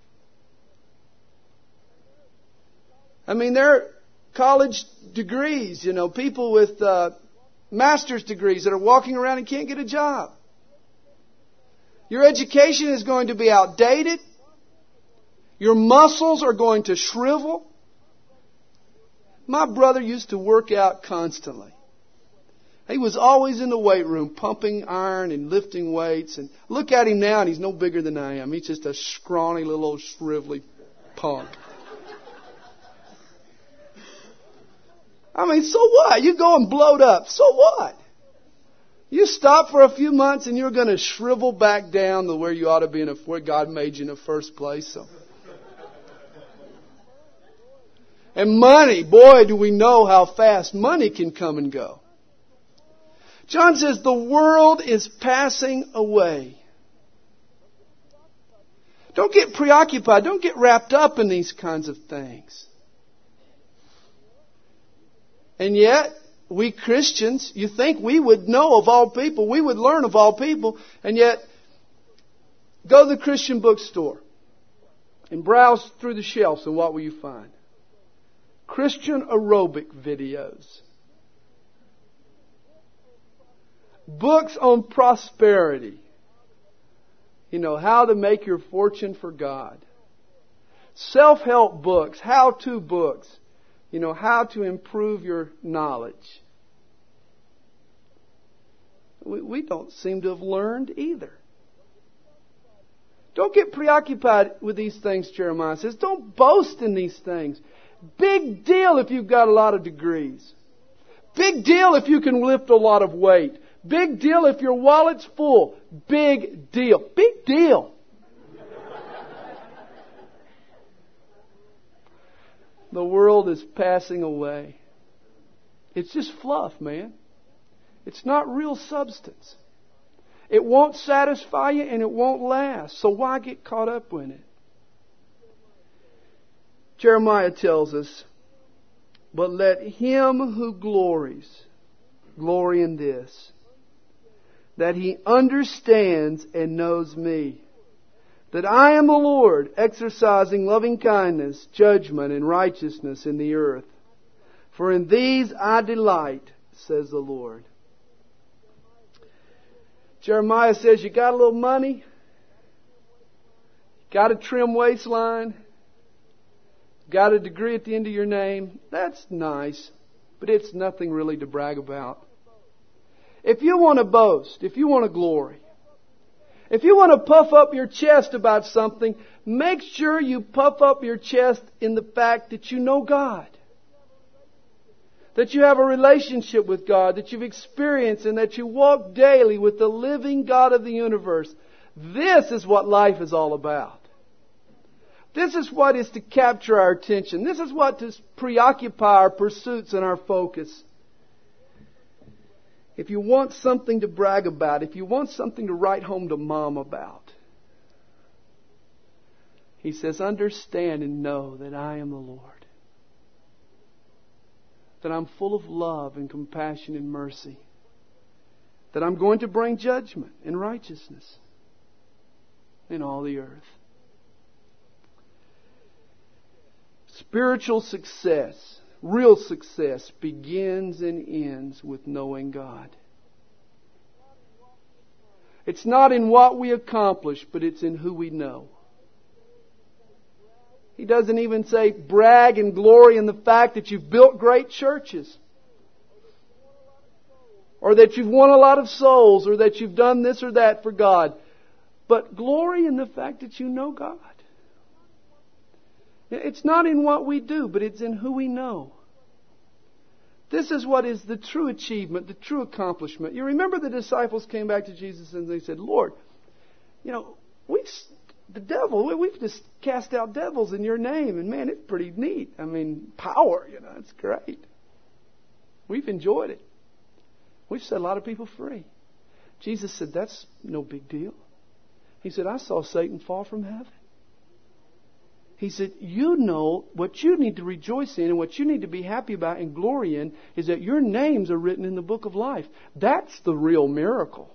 I mean, there are college degrees, you know, people with uh, master's degrees that are walking around and can't get a job. Your education is going to be outdated. Your muscles are going to shrivel. My brother used to work out constantly. He was always in the weight room pumping iron and lifting weights. And look at him now and he's no bigger than I am. He's just a scrawny little old shrivelly punk. I mean, so what? You go and bloat up. So what? You stop for a few months and you're going to shrivel back down to where you ought to be in a, where God made you in the first place. So. And money, boy, do we know how fast money can come and go. John says the world is passing away. Don't get preoccupied. Don't get wrapped up in these kinds of things. And yet, we Christians, you think we would know of all people, we would learn of all people, and yet, go to the Christian bookstore and browse through the shelves, and what will you find? Christian aerobic videos. Books on prosperity. You know, how to make your fortune for God. Self-help books, how-to books. You know, how to improve your knowledge. We, we don't seem to have learned either. Don't get preoccupied with these things, Jeremiah says. Don't boast in these things. Big deal if you've got a lot of degrees. Big deal if you can lift a lot of weight. Big deal if your wallet's full. Big deal. Big deal. The world is passing away. It's just fluff, man. It's not real substance. It won't satisfy you and it won't last. So why get caught up in it? Jeremiah tells us, but let him who glories glory in this, that he understands and knows me, that I am the Lord, exercising loving kindness, judgment, and righteousness in the earth. For in these I delight, says the Lord. Jeremiah says, you got a little money? Got a trim waistline? Got a degree at the end of your name? That's nice, but it's nothing really to brag about. If you want to boast, if you want to glory, if you want to puff up your chest about something, make sure you puff up your chest in the fact that you know God. That you have a relationship with God, that you've experienced and that you walk daily with the living God of the universe. This is what life is all about. This is what is to capture our attention. This is what to preoccupy our pursuits and our focus. If you want something to brag about, if you want something to write home to Mom about, he says, understand and know that I am the Lord. That I'm full of love and compassion and mercy. That I'm going to bring judgment and righteousness in all the earth. Spiritual success, real success, begins and ends with knowing God. It's not in what we accomplish, but it's in who we know. He doesn't even say brag and glory in the fact that you've built great churches. Or that you've won a lot of souls. Or that you've done this or that for God. But glory in the fact that you know God. It's not in what we do, but it's in who we know. This is what is the true achievement, the true accomplishment. You remember the disciples came back to Jesus and they said, Lord, you know, we've, the devil, we've just cast out devils in your name. And man, it's pretty neat. I mean, power, you know, it's great. We've enjoyed it. We've set a lot of people free. Jesus said, that's no big deal. He said, I saw Satan fall from heaven. He said, you know what you need to rejoice in and what you need to be happy about and glory in is that your names are written in the book of life. That's the real miracle.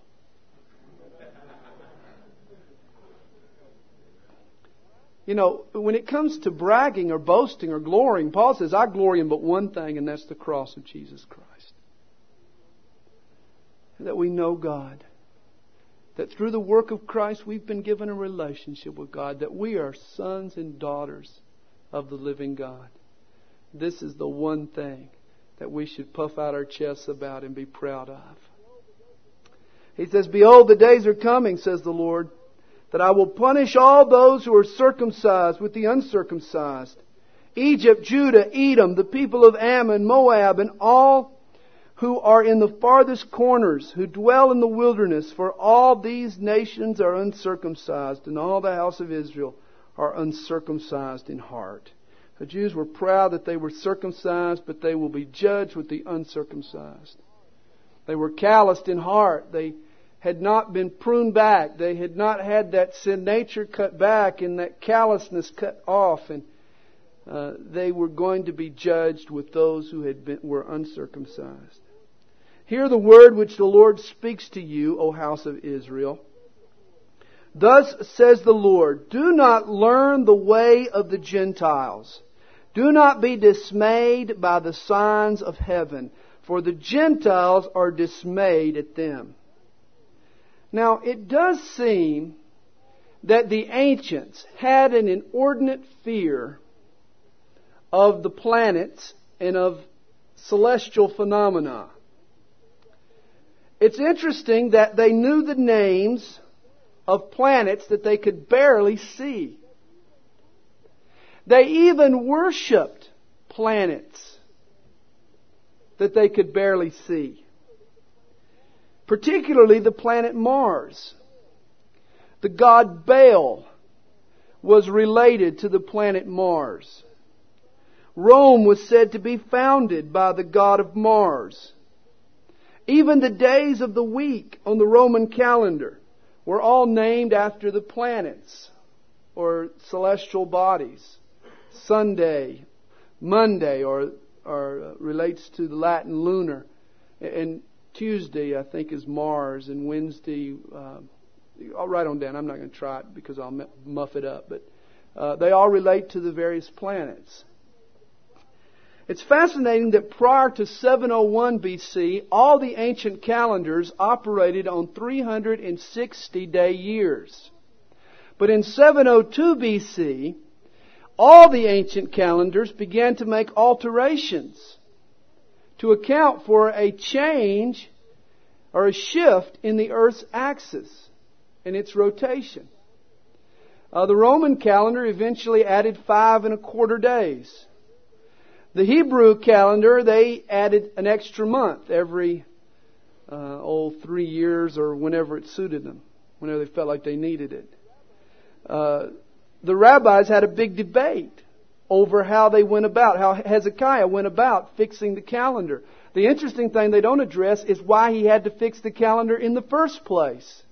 You know, when it comes to bragging or boasting or glorying, Paul says, I glory in but one thing, and that's the cross of Jesus Christ. That we know God. that through the work of Christ we've been given a relationship with God, that we are sons and daughters of the living God. This is the one thing that we should puff out our chests about and be proud of. He says, "Behold, the days are coming, says the Lord, that I will punish all those who are circumcised with the uncircumcised. Egypt, Judah, Edom, the people of Ammon, Moab, and all who are in the farthest corners, who dwell in the wilderness. For all these nations are uncircumcised, and all the house of Israel are uncircumcised in heart." The Jews were proud that they were circumcised, but they will be judged with the uncircumcised. They were calloused in heart. They had not been pruned back. They had not had that sin nature cut back and that callousness cut off. And uh, they were going to be judged with those who had been were uncircumcised. Hear the word which the Lord speaks to you, O house of Israel. Thus says the Lord, do not learn the way of the Gentiles. Do not be dismayed by the signs of heaven, for the Gentiles are dismayed at them. Now, it does seem that the ancients had an inordinate fear of the planets and of celestial phenomena. It's interesting that they knew the names of planets that they could barely see. They even worshipped planets that they could barely see. Particularly the planet Mars. The god Baal was related to the planet Mars. Rome was said to be founded by the god of Mars. Even the days of the week on the Roman calendar were all named after the planets or celestial bodies. Sunday, Monday, or, or relates to the Latin lunar. And Tuesday, I think, is Mars. And Wednesday, uh, I'll write on down. I'm not going to try it because I'll muff it up. But uh, they all relate to the various planets. It's fascinating that prior to seven oh one B C, all the ancient calendars operated on three hundred sixty day years. But in seven oh two B C, all the ancient calendars began to make alterations to account for a change or a shift in the Earth's axis and its rotation. Uh, the Roman calendar eventually added five and a quarter days. The Hebrew calendar, they added an extra month every uh, oh, three years or whenever it suited them, whenever they felt like they needed it. Uh, the rabbis had a big debate over how they went about, how Hezekiah went about fixing the calendar. The interesting thing they don't address is why he had to fix the calendar in the first place.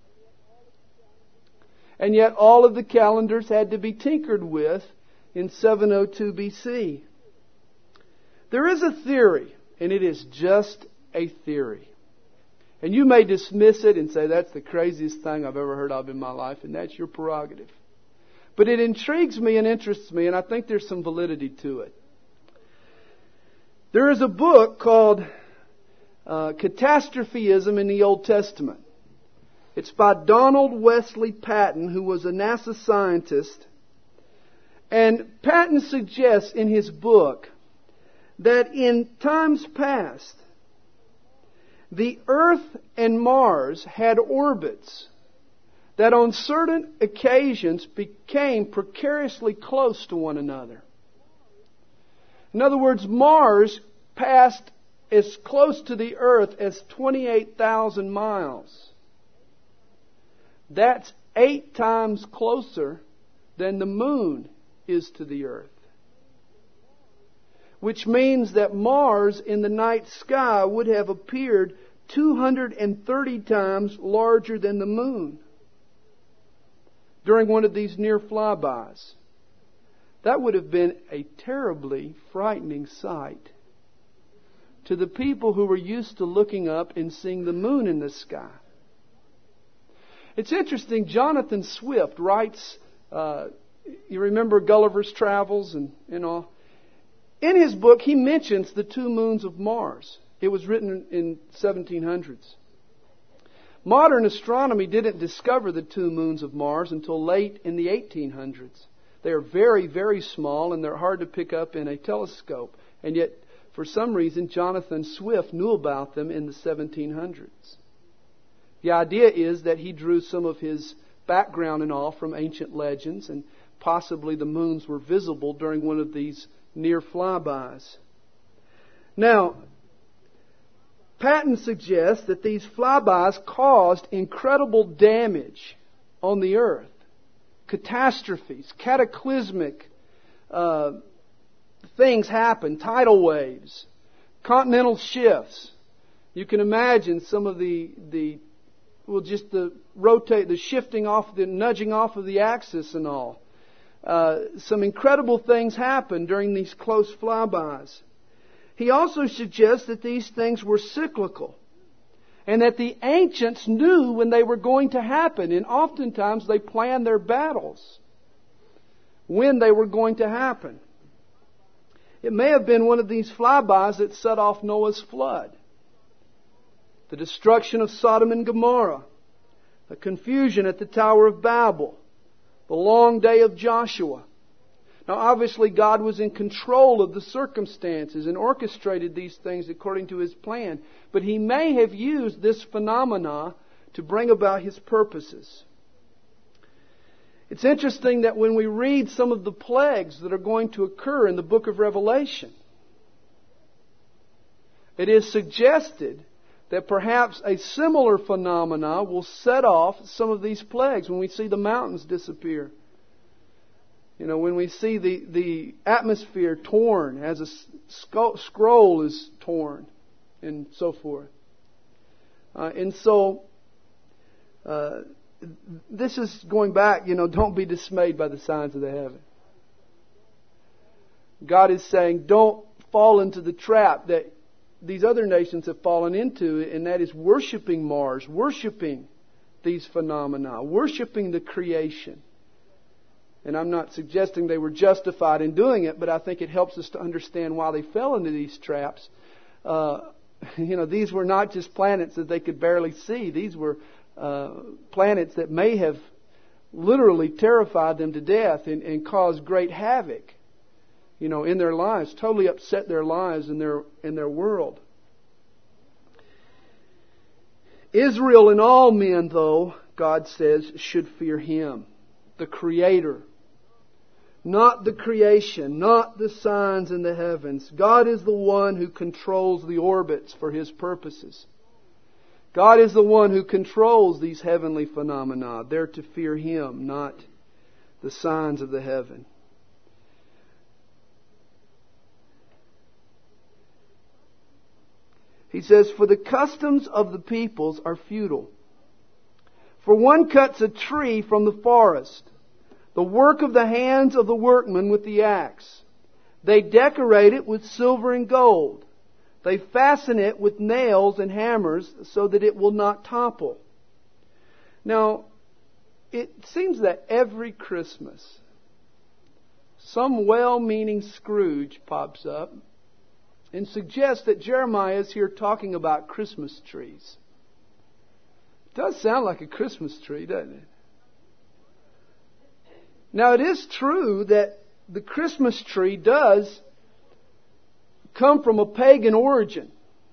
And yet all of the calendars had to be tinkered with in seven oh two B C. There is a theory, and it is just a theory. And you may dismiss it and say, that's the craziest thing I've ever heard of in my life, and that's your prerogative. But it intrigues me and interests me, and I think there's some validity to it. There is a book called uh, Catastrophism in the Old Testament. It's by Donald Wesley Patton, who was a NASA scientist. And Patton suggests in his book that in times past, the Earth and Mars had orbits that on certain occasions became precariously close to one another. In other words, Mars passed as close to the Earth as twenty-eight thousand miles. That's eight times closer than the Moon is to the Earth. Which means that Mars in the night sky would have appeared two hundred thirty times larger than the Moon during one of these near flybys. That would have been a terribly frightening sight to the people who were used to looking up and seeing the moon in the sky. It's interesting, Jonathan Swift writes, uh, you remember Gulliver's Travels and, and all? In his book, he mentions the two moons of Mars. It was written in seventeen hundreds. Modern astronomy didn't discover the two moons of Mars until late in the eighteen hundreds. They are very, very small and they're hard to pick up in a telescope. And yet, for some reason, Jonathan Swift knew about them in the seventeen hundreds. The idea is that he drew some of his background and all from ancient legends, and possibly the moons were visible during one of these near flybys. Now, Patton suggests that these flybys caused incredible damage on the earth. Catastrophes, cataclysmic uh, things happen, tidal waves, continental shifts. You can imagine some of the the well, just the rotate, the shifting off, the nudging off of the axis and all. Uh, some incredible things happen during these close flybys. He also suggests that these things were cyclical, and that the ancients knew when they were going to happen, and oftentimes they planned their battles when they were going to happen. It may have been one of these flybys that set off Noah's flood, the destruction of Sodom and Gomorrah, the confusion at the Tower of Babel, the long day of Joshua. Now, obviously, God was in control of the circumstances and orchestrated these things according to His plan. But He may have used this phenomena to bring about His purposes. It's interesting that when we read some of the plagues that are going to occur in the book of Revelation, it is suggested that perhaps a similar phenomena will set off some of these plagues when we see the mountains disappear. You know, when we see the, the atmosphere torn as a scroll is torn and so forth. Uh, and so, uh, this is going back, you know, don't be dismayed by the signs of the heaven. God is saying, don't fall into the trap that these other nations have fallen into, and that is worshiping Mars, worshiping these phenomena, worshiping the creation. And I'm not suggesting they were justified in doing it, but I think it helps us to understand why they fell into these traps. Uh, you know, these were not just planets that they could barely see. These were uh, planets that may have literally terrified them to death and, and caused great havoc, you know, in their lives, totally upset their lives and their in their world. Israel and all men, though, God says, should fear Him, the Creator. Not the creation, not the signs in the heavens. God is the one who controls the orbits for His purposes. God is the one who controls these heavenly phenomena. They're to fear Him, not the signs of the heaven. He says, for the customs of the peoples are futile. For one cuts a tree from the forest, the work of the hands of the workman with the axe. They decorate it with silver and gold. They fasten it with nails and hammers so that it will not topple. Now, it seems that every Christmas, some well-meaning Scrooge pops up and suggests that Jeremiah is here talking about Christmas trees. It does sound like a Christmas tree, doesn't it? Now, it is true that the Christmas tree does come from a pagan origin.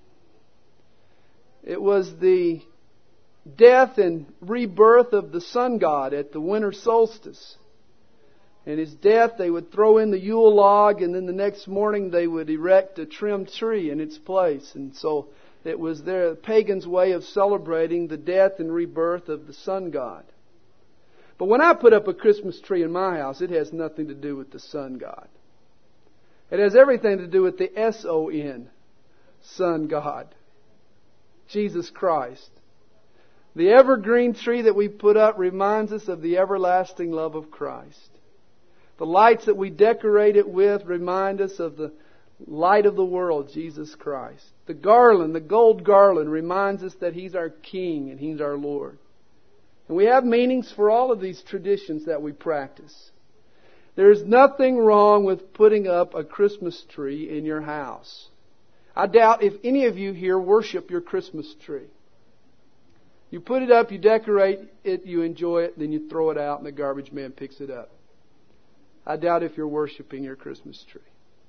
It was the death and rebirth of the sun god at the winter solstice. And his death, they would throw in the Yule log, and then the next morning they would erect a trimmed tree in its place. And so it was their pagans' way of celebrating the death and rebirth of the sun god. But when I put up a Christmas tree in my house, it has nothing to do with the sun god. It has everything to do with the S O N, Son God, Jesus Christ. The evergreen tree that we put up reminds us of the everlasting love of Christ. The lights that we decorate it with remind us of the light of the world, Jesus Christ. The garland, the gold garland, reminds us that He's our King and He's our Lord. And we have meanings for all of these traditions that we practice. There is nothing wrong with putting up a Christmas tree in your house. I doubt if any of you here worship your Christmas tree. You put it up, you decorate it, you enjoy it, then you throw it out and the garbage man picks it up. I doubt if you're worshiping your Christmas tree.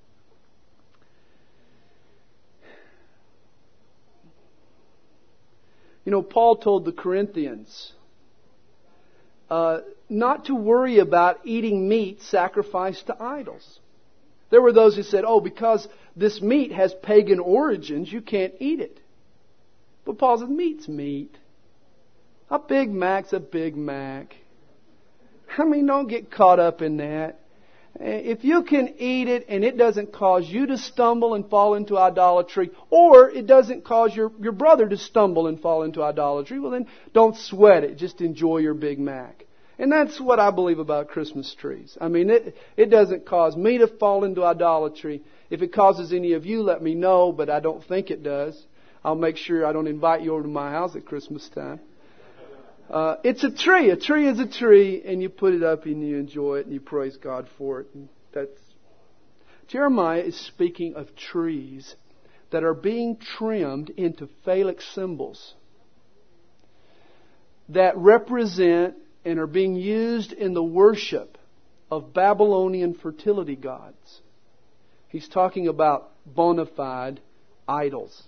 You know, Paul told the Corinthians uh, not to worry about eating meat sacrificed to idols. There were those who said, oh, because this meat has pagan origins, you can't eat it. But Paul said, meat's meat. A Big Mac's a Big Mac. I mean, don't get caught up in that. If you can eat it and it doesn't cause you to stumble and fall into idolatry, or it doesn't cause your, your brother to stumble and fall into idolatry, well then don't sweat it. Just enjoy your Big Mac. And that's what I believe about Christmas trees. I mean, it, it doesn't cause me to fall into idolatry. If it causes any of you, let me know, but I don't think it does. I'll make sure I don't invite you over to my house at Christmas time. Uh, it's a tree. A tree is a tree, and you put it up and you enjoy it and you praise God for it. And that's Jeremiah is speaking of trees that are being trimmed into phallic symbols that represent and are being used in the worship of Babylonian fertility gods. He's talking about bona fide idols.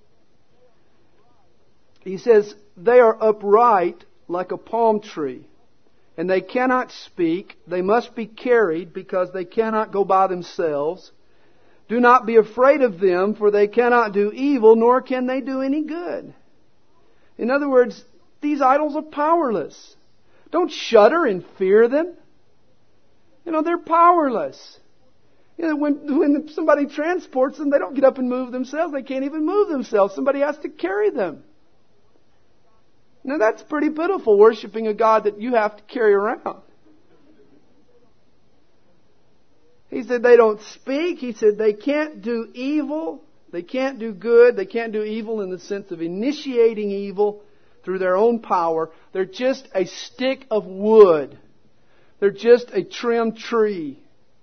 He says, they are upright like a palm tree, and they cannot speak. They must be carried because they cannot go by themselves. Do not be afraid of them, for they cannot do evil, nor can they do any good. In other words, these idols are powerless. Don't shudder and fear them. You know, they're powerless. You know, when, when somebody transports them, they don't get up and move themselves. They can't even move themselves. Somebody has to carry them. Now that's pretty pitiful, worshiping a God that you have to carry around. He said they don't speak. He said they can't do evil. They can't do good. They can't do evil in the sense of initiating evil through their own power. They're just a stick of wood. They're just a trimmed tree.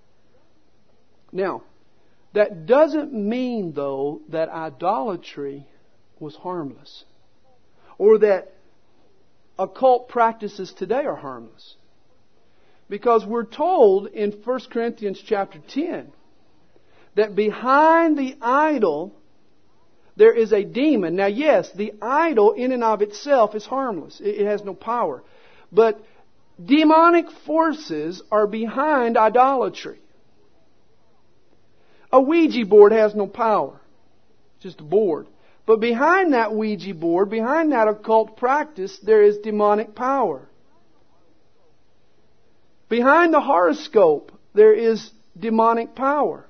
Now, that doesn't mean, though, that idolatry was harmless, or that occult practices today are harmless. Because we're told in First Corinthians chapter ten that behind the idol there is a demon. Now yes, the idol in and of itself is harmless. It has no power. But demonic forces are behind idolatry. A Ouija board has no power. It's just a board. But behind that Ouija board, behind that occult practice, there is demonic power. Behind the horoscope, there is demonic power.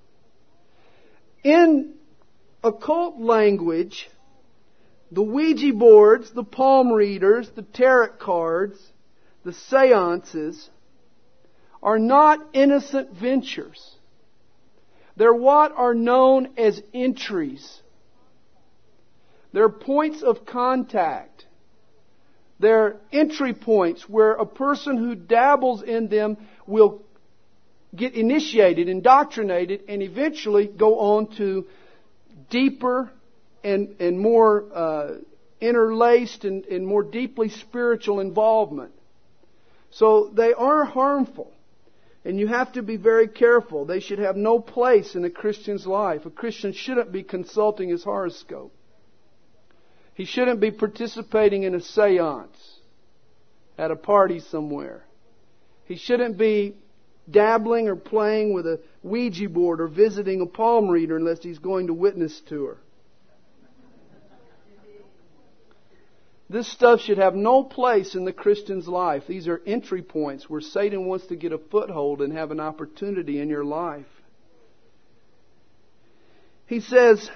In occult language, the Ouija boards, the palm readers, the tarot cards, the seances are not innocent ventures. They're what are known as entries. They're points of contact. They're entry points where a person who dabbles in them will get initiated, indoctrinated, and eventually go on to deeper and, and more uh, interlaced and, and more deeply spiritual involvement. So they are harmful. And you have to be very careful. They should have no place in a Christian's life. A Christian shouldn't be consulting his horoscope. He shouldn't be participating in a seance at a party somewhere. He shouldn't be dabbling or playing with a Ouija board or visiting a palm reader unless he's going to witness to her. This stuff should have no place in the Christian's life. These are entry points where Satan wants to get a foothold and have an opportunity in your life. He says,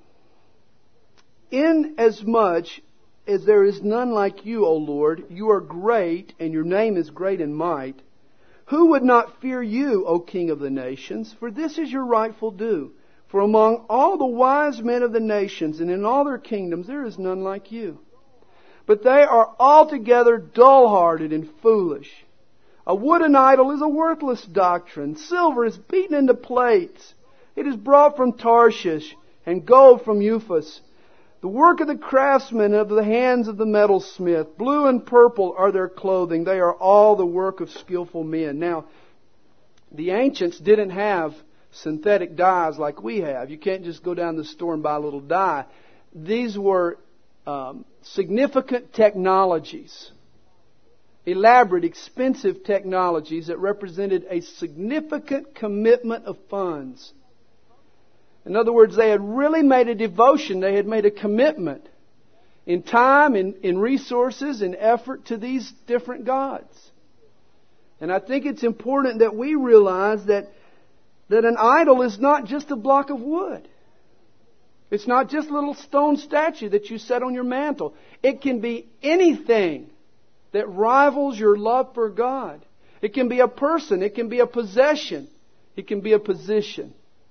inasmuch as there is none like you, O Lord, you are great, and your name is great in might. Who would not fear you, O King of the nations? For this is your rightful due. For among all the wise men of the nations and in all their kingdoms, there is none like you. But they are altogether dull-hearted and foolish. A wooden idol is a worthless doctrine. Silver is beaten into plates. It is brought from Tarshish, and gold from Euphas. The work of the craftsman, of the hands of the metalsmith. Blue and purple are their clothing. They are all the work of skillful men. Now, the ancients didn't have synthetic dyes like we have. You can't just go down to the store and buy a little dye. These were um, significant technologies. Elaborate, expensive technologies that represented a significant commitment of funds. In other words, they had really made a devotion. They had made a commitment in time, in, in resources, in effort to these different gods. And I think it's important that we realize that, that an idol is not just a block of wood. It's not just a little stone statue that you set on your mantle. It can be anything that rivals your love for God. It can be a person. It can be a possession. It can be a position.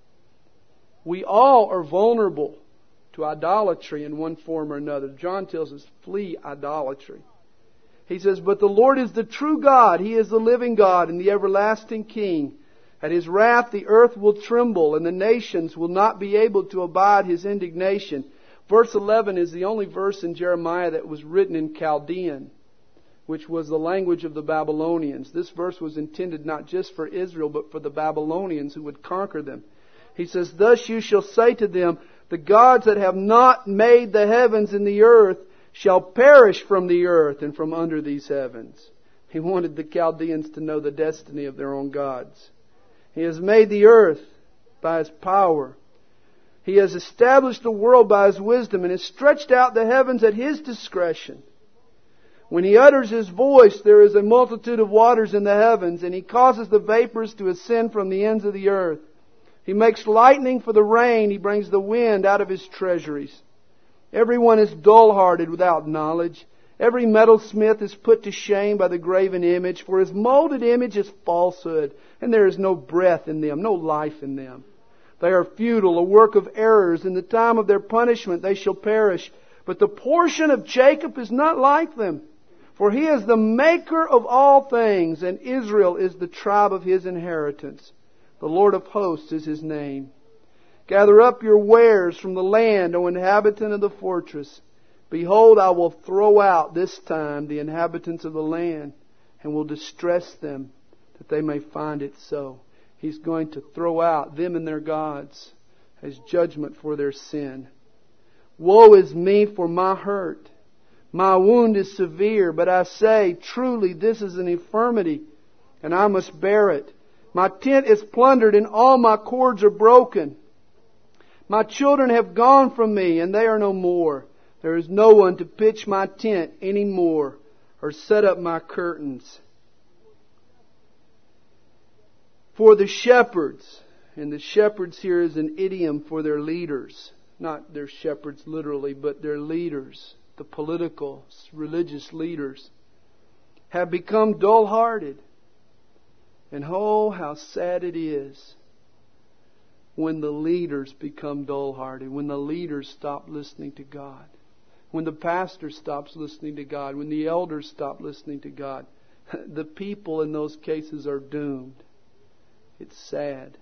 We all are vulnerable to idolatry in one form or another. John tells us, flee idolatry. He says, but the Lord is the true God. He is the living God and the everlasting King. At His wrath the earth will tremble and the nations will not be able to abide His indignation. Verse eleven is the only verse in Jeremiah that was written in Chaldean, which was the language of the Babylonians. This verse was intended not just for Israel, but for the Babylonians who would conquer them. He says, thus you shall say to them, the gods that have not made the heavens and the earth shall perish from the earth and from under these heavens. He wanted the Chaldeans to know the destiny of their own gods. He has made the earth by His power. He has established the world by His wisdom and has stretched out the heavens at His discretion. When He utters His voice, there is a multitude of waters in the heavens, and He causes the vapors to ascend from the ends of the earth. He makes lightning for the rain. He brings the wind out of His treasuries. Everyone is dull-hearted without knowledge. Every metalsmith is put to shame by the graven image, for his molded image is falsehood, and there is no breath in them, no life in them. They are futile, a work of errors. In the time of their punishment they shall perish. But the portion of Jacob is not like them, for he is the maker of all things, and Israel is the tribe of His inheritance. The Lord of hosts is His name. Gather up your wares from the land, O inhabitant of the fortress. Behold, I will throw out this time the inhabitants of the land, and will distress them, that they may find it so. He's going to throw out them and their gods as judgment for their sin. Woe is me for my hurt. My wound is severe, but I say, truly this is an infirmity, and I must bear it. My tent is plundered, and all my cords are broken. My children have gone from me, and they are no more. There is no one to pitch my tent any more, or set up my curtains. For the shepherds, and the shepherds here is an idiom for their leaders. Not their shepherds literally, but their leaders, the political, religious leaders, have become dull-hearted. And oh, how sad it is when the leaders become dull-hearted, when the leaders stop listening to God, when the pastor stops listening to God, when the elders stop listening to God. The people in those cases are doomed. It's sad.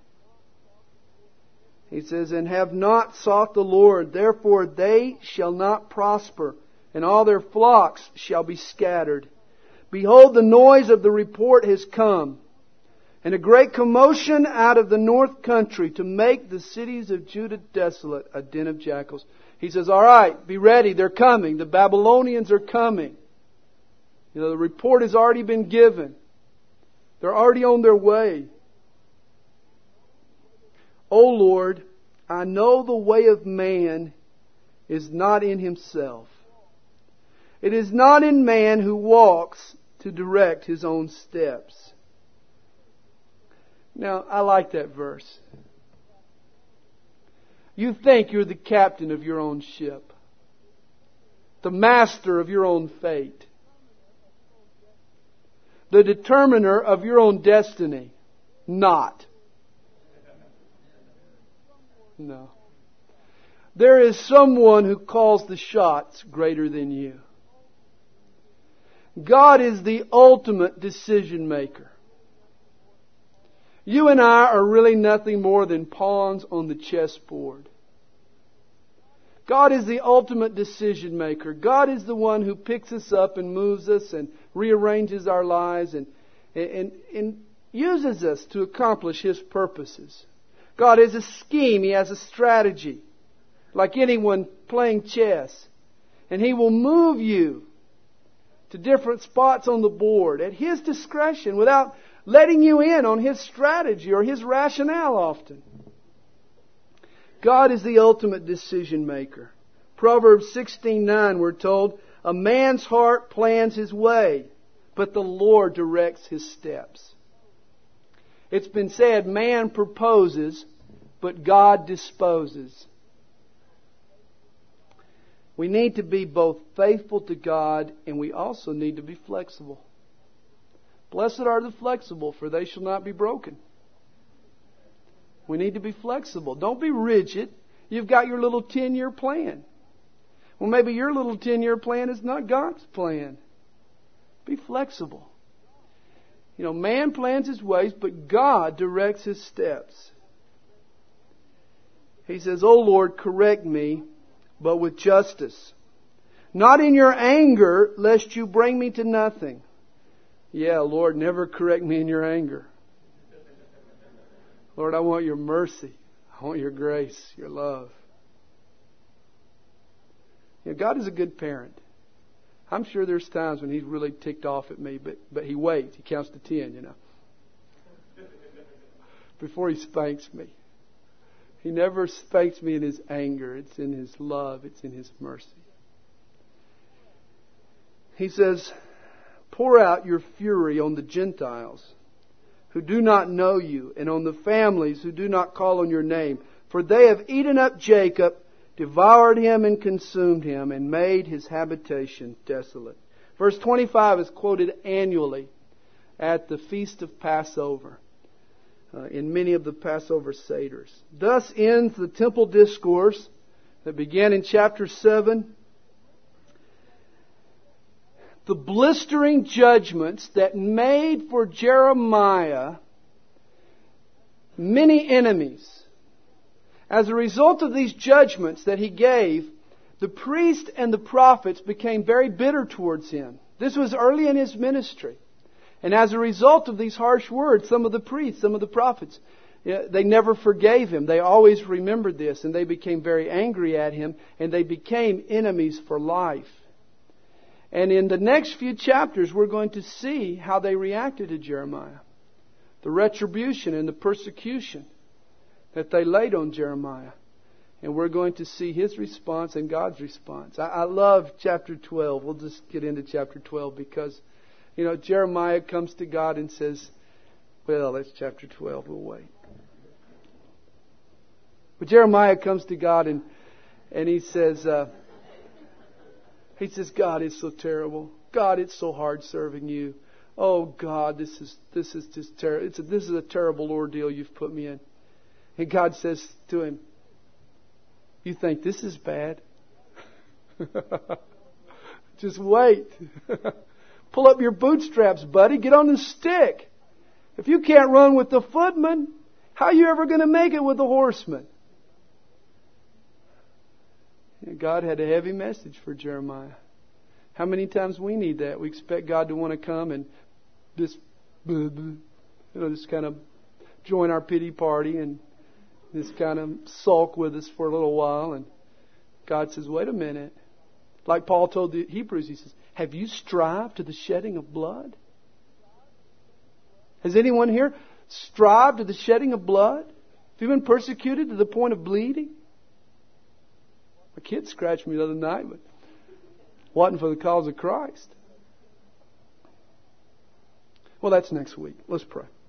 He says, and have not sought the Lord, therefore they shall not prosper, and all their flocks shall be scattered. Behold, the noise of the report has come, and a great commotion out of the north country to make the cities of Judah desolate, a den of jackals. He says, all right, be ready. They're coming. The Babylonians are coming. You know, the report has already been given. They're already on their way. O Lord, I know the way of man is not in himself. It is not in man who walks to direct his own steps. Now, I like that verse. You think you're the captain of your own ship, the master of your own fate, the determiner of your own destiny. Not. No. There is someone who calls the shots greater than you. God is the ultimate decision maker. You and I are really nothing more than pawns on the chessboard. God is the ultimate decision maker. God is the one who picks us up and moves us and rearranges our lives and, and, and uses us to accomplish His purposes. God has a scheme. He has a strategy. Like anyone playing chess. And He will move you to different spots on the board at His discretion without letting you in on His strategy or His rationale often. God is the ultimate decision maker. Proverbs sixteen nine, we're told, a man's heart plans his way, but the Lord directs his steps. It's been said, man proposes, but God disposes. We need to be both faithful to God and we also need to be flexible. Blessed are the flexible, for they shall not be broken. We need to be flexible. Don't be rigid. You've got your little ten-year plan. Well, maybe your little ten-year plan is not God's plan. Be flexible. You know, man plans his ways, but God directs his steps. He says, "O Lord, correct me, but with justice. Not in your anger, lest you bring me to nothing." Yeah, Lord, never correct me in your anger. Lord, I want your mercy. I want your grace, your love. You know, God is a good parent. I'm sure there's times when He's really ticked off at me, but, but He waits. He counts to ten, you know, before He spanks me. He never spanks me in His anger. It's in His love. It's in His mercy. He says, "Pour out your fury on the Gentiles who do not know you, and on the families who do not call on your name. For they have eaten up Jacob, devoured him and consumed him, and made his habitation desolate." Verse twenty-five is quoted annually at the Feast of Passover, uh, in many of the Passover Seders. Thus ends the temple discourse that began in chapter seven. The blistering judgments that made for Jeremiah many enemies. As a result of these judgments that he gave, the priest and the prophets became very bitter towards him. This was early in his ministry. And as a result of these harsh words, some of the priests, some of the prophets, they never forgave him. They always remembered this, and they became very angry at him, and they became enemies for life. And in the next few chapters, we're going to see how they reacted to Jeremiah. The retribution and the persecution that they laid on Jeremiah. And we're going to see his response and God's response. I, I love chapter twelve. We'll just get into chapter twelve because, you know, Jeremiah comes to God and says, well, that's chapter twelve. We'll wait. But Jeremiah comes to God and, and he says... Uh, He says, "God, it's so terrible. God, it's so hard serving you. Oh, God, this is this is just terrible. It's a, this is a terrible ordeal you've put me in." And God says to him, "You think this is bad? Just wait. Pull up your bootstraps, buddy. Get on the stick. If you can't run with the footmen, how are you ever going to make it with the horsemen?" God had a heavy message for Jeremiah. How many times we need that? We expect God to want to come and just, you know, just kind of join our pity party and just kind of sulk with us for a little while. And God says, "Wait a minute." Like Paul told the Hebrews, he says, "Have you strived to the shedding of blood?" Has anyone here strived to the shedding of blood? Have you been persecuted to the point of bleeding? My kid scratched me the other night, but it wasn't for the cause of Christ. Well, that's next week. Let's pray.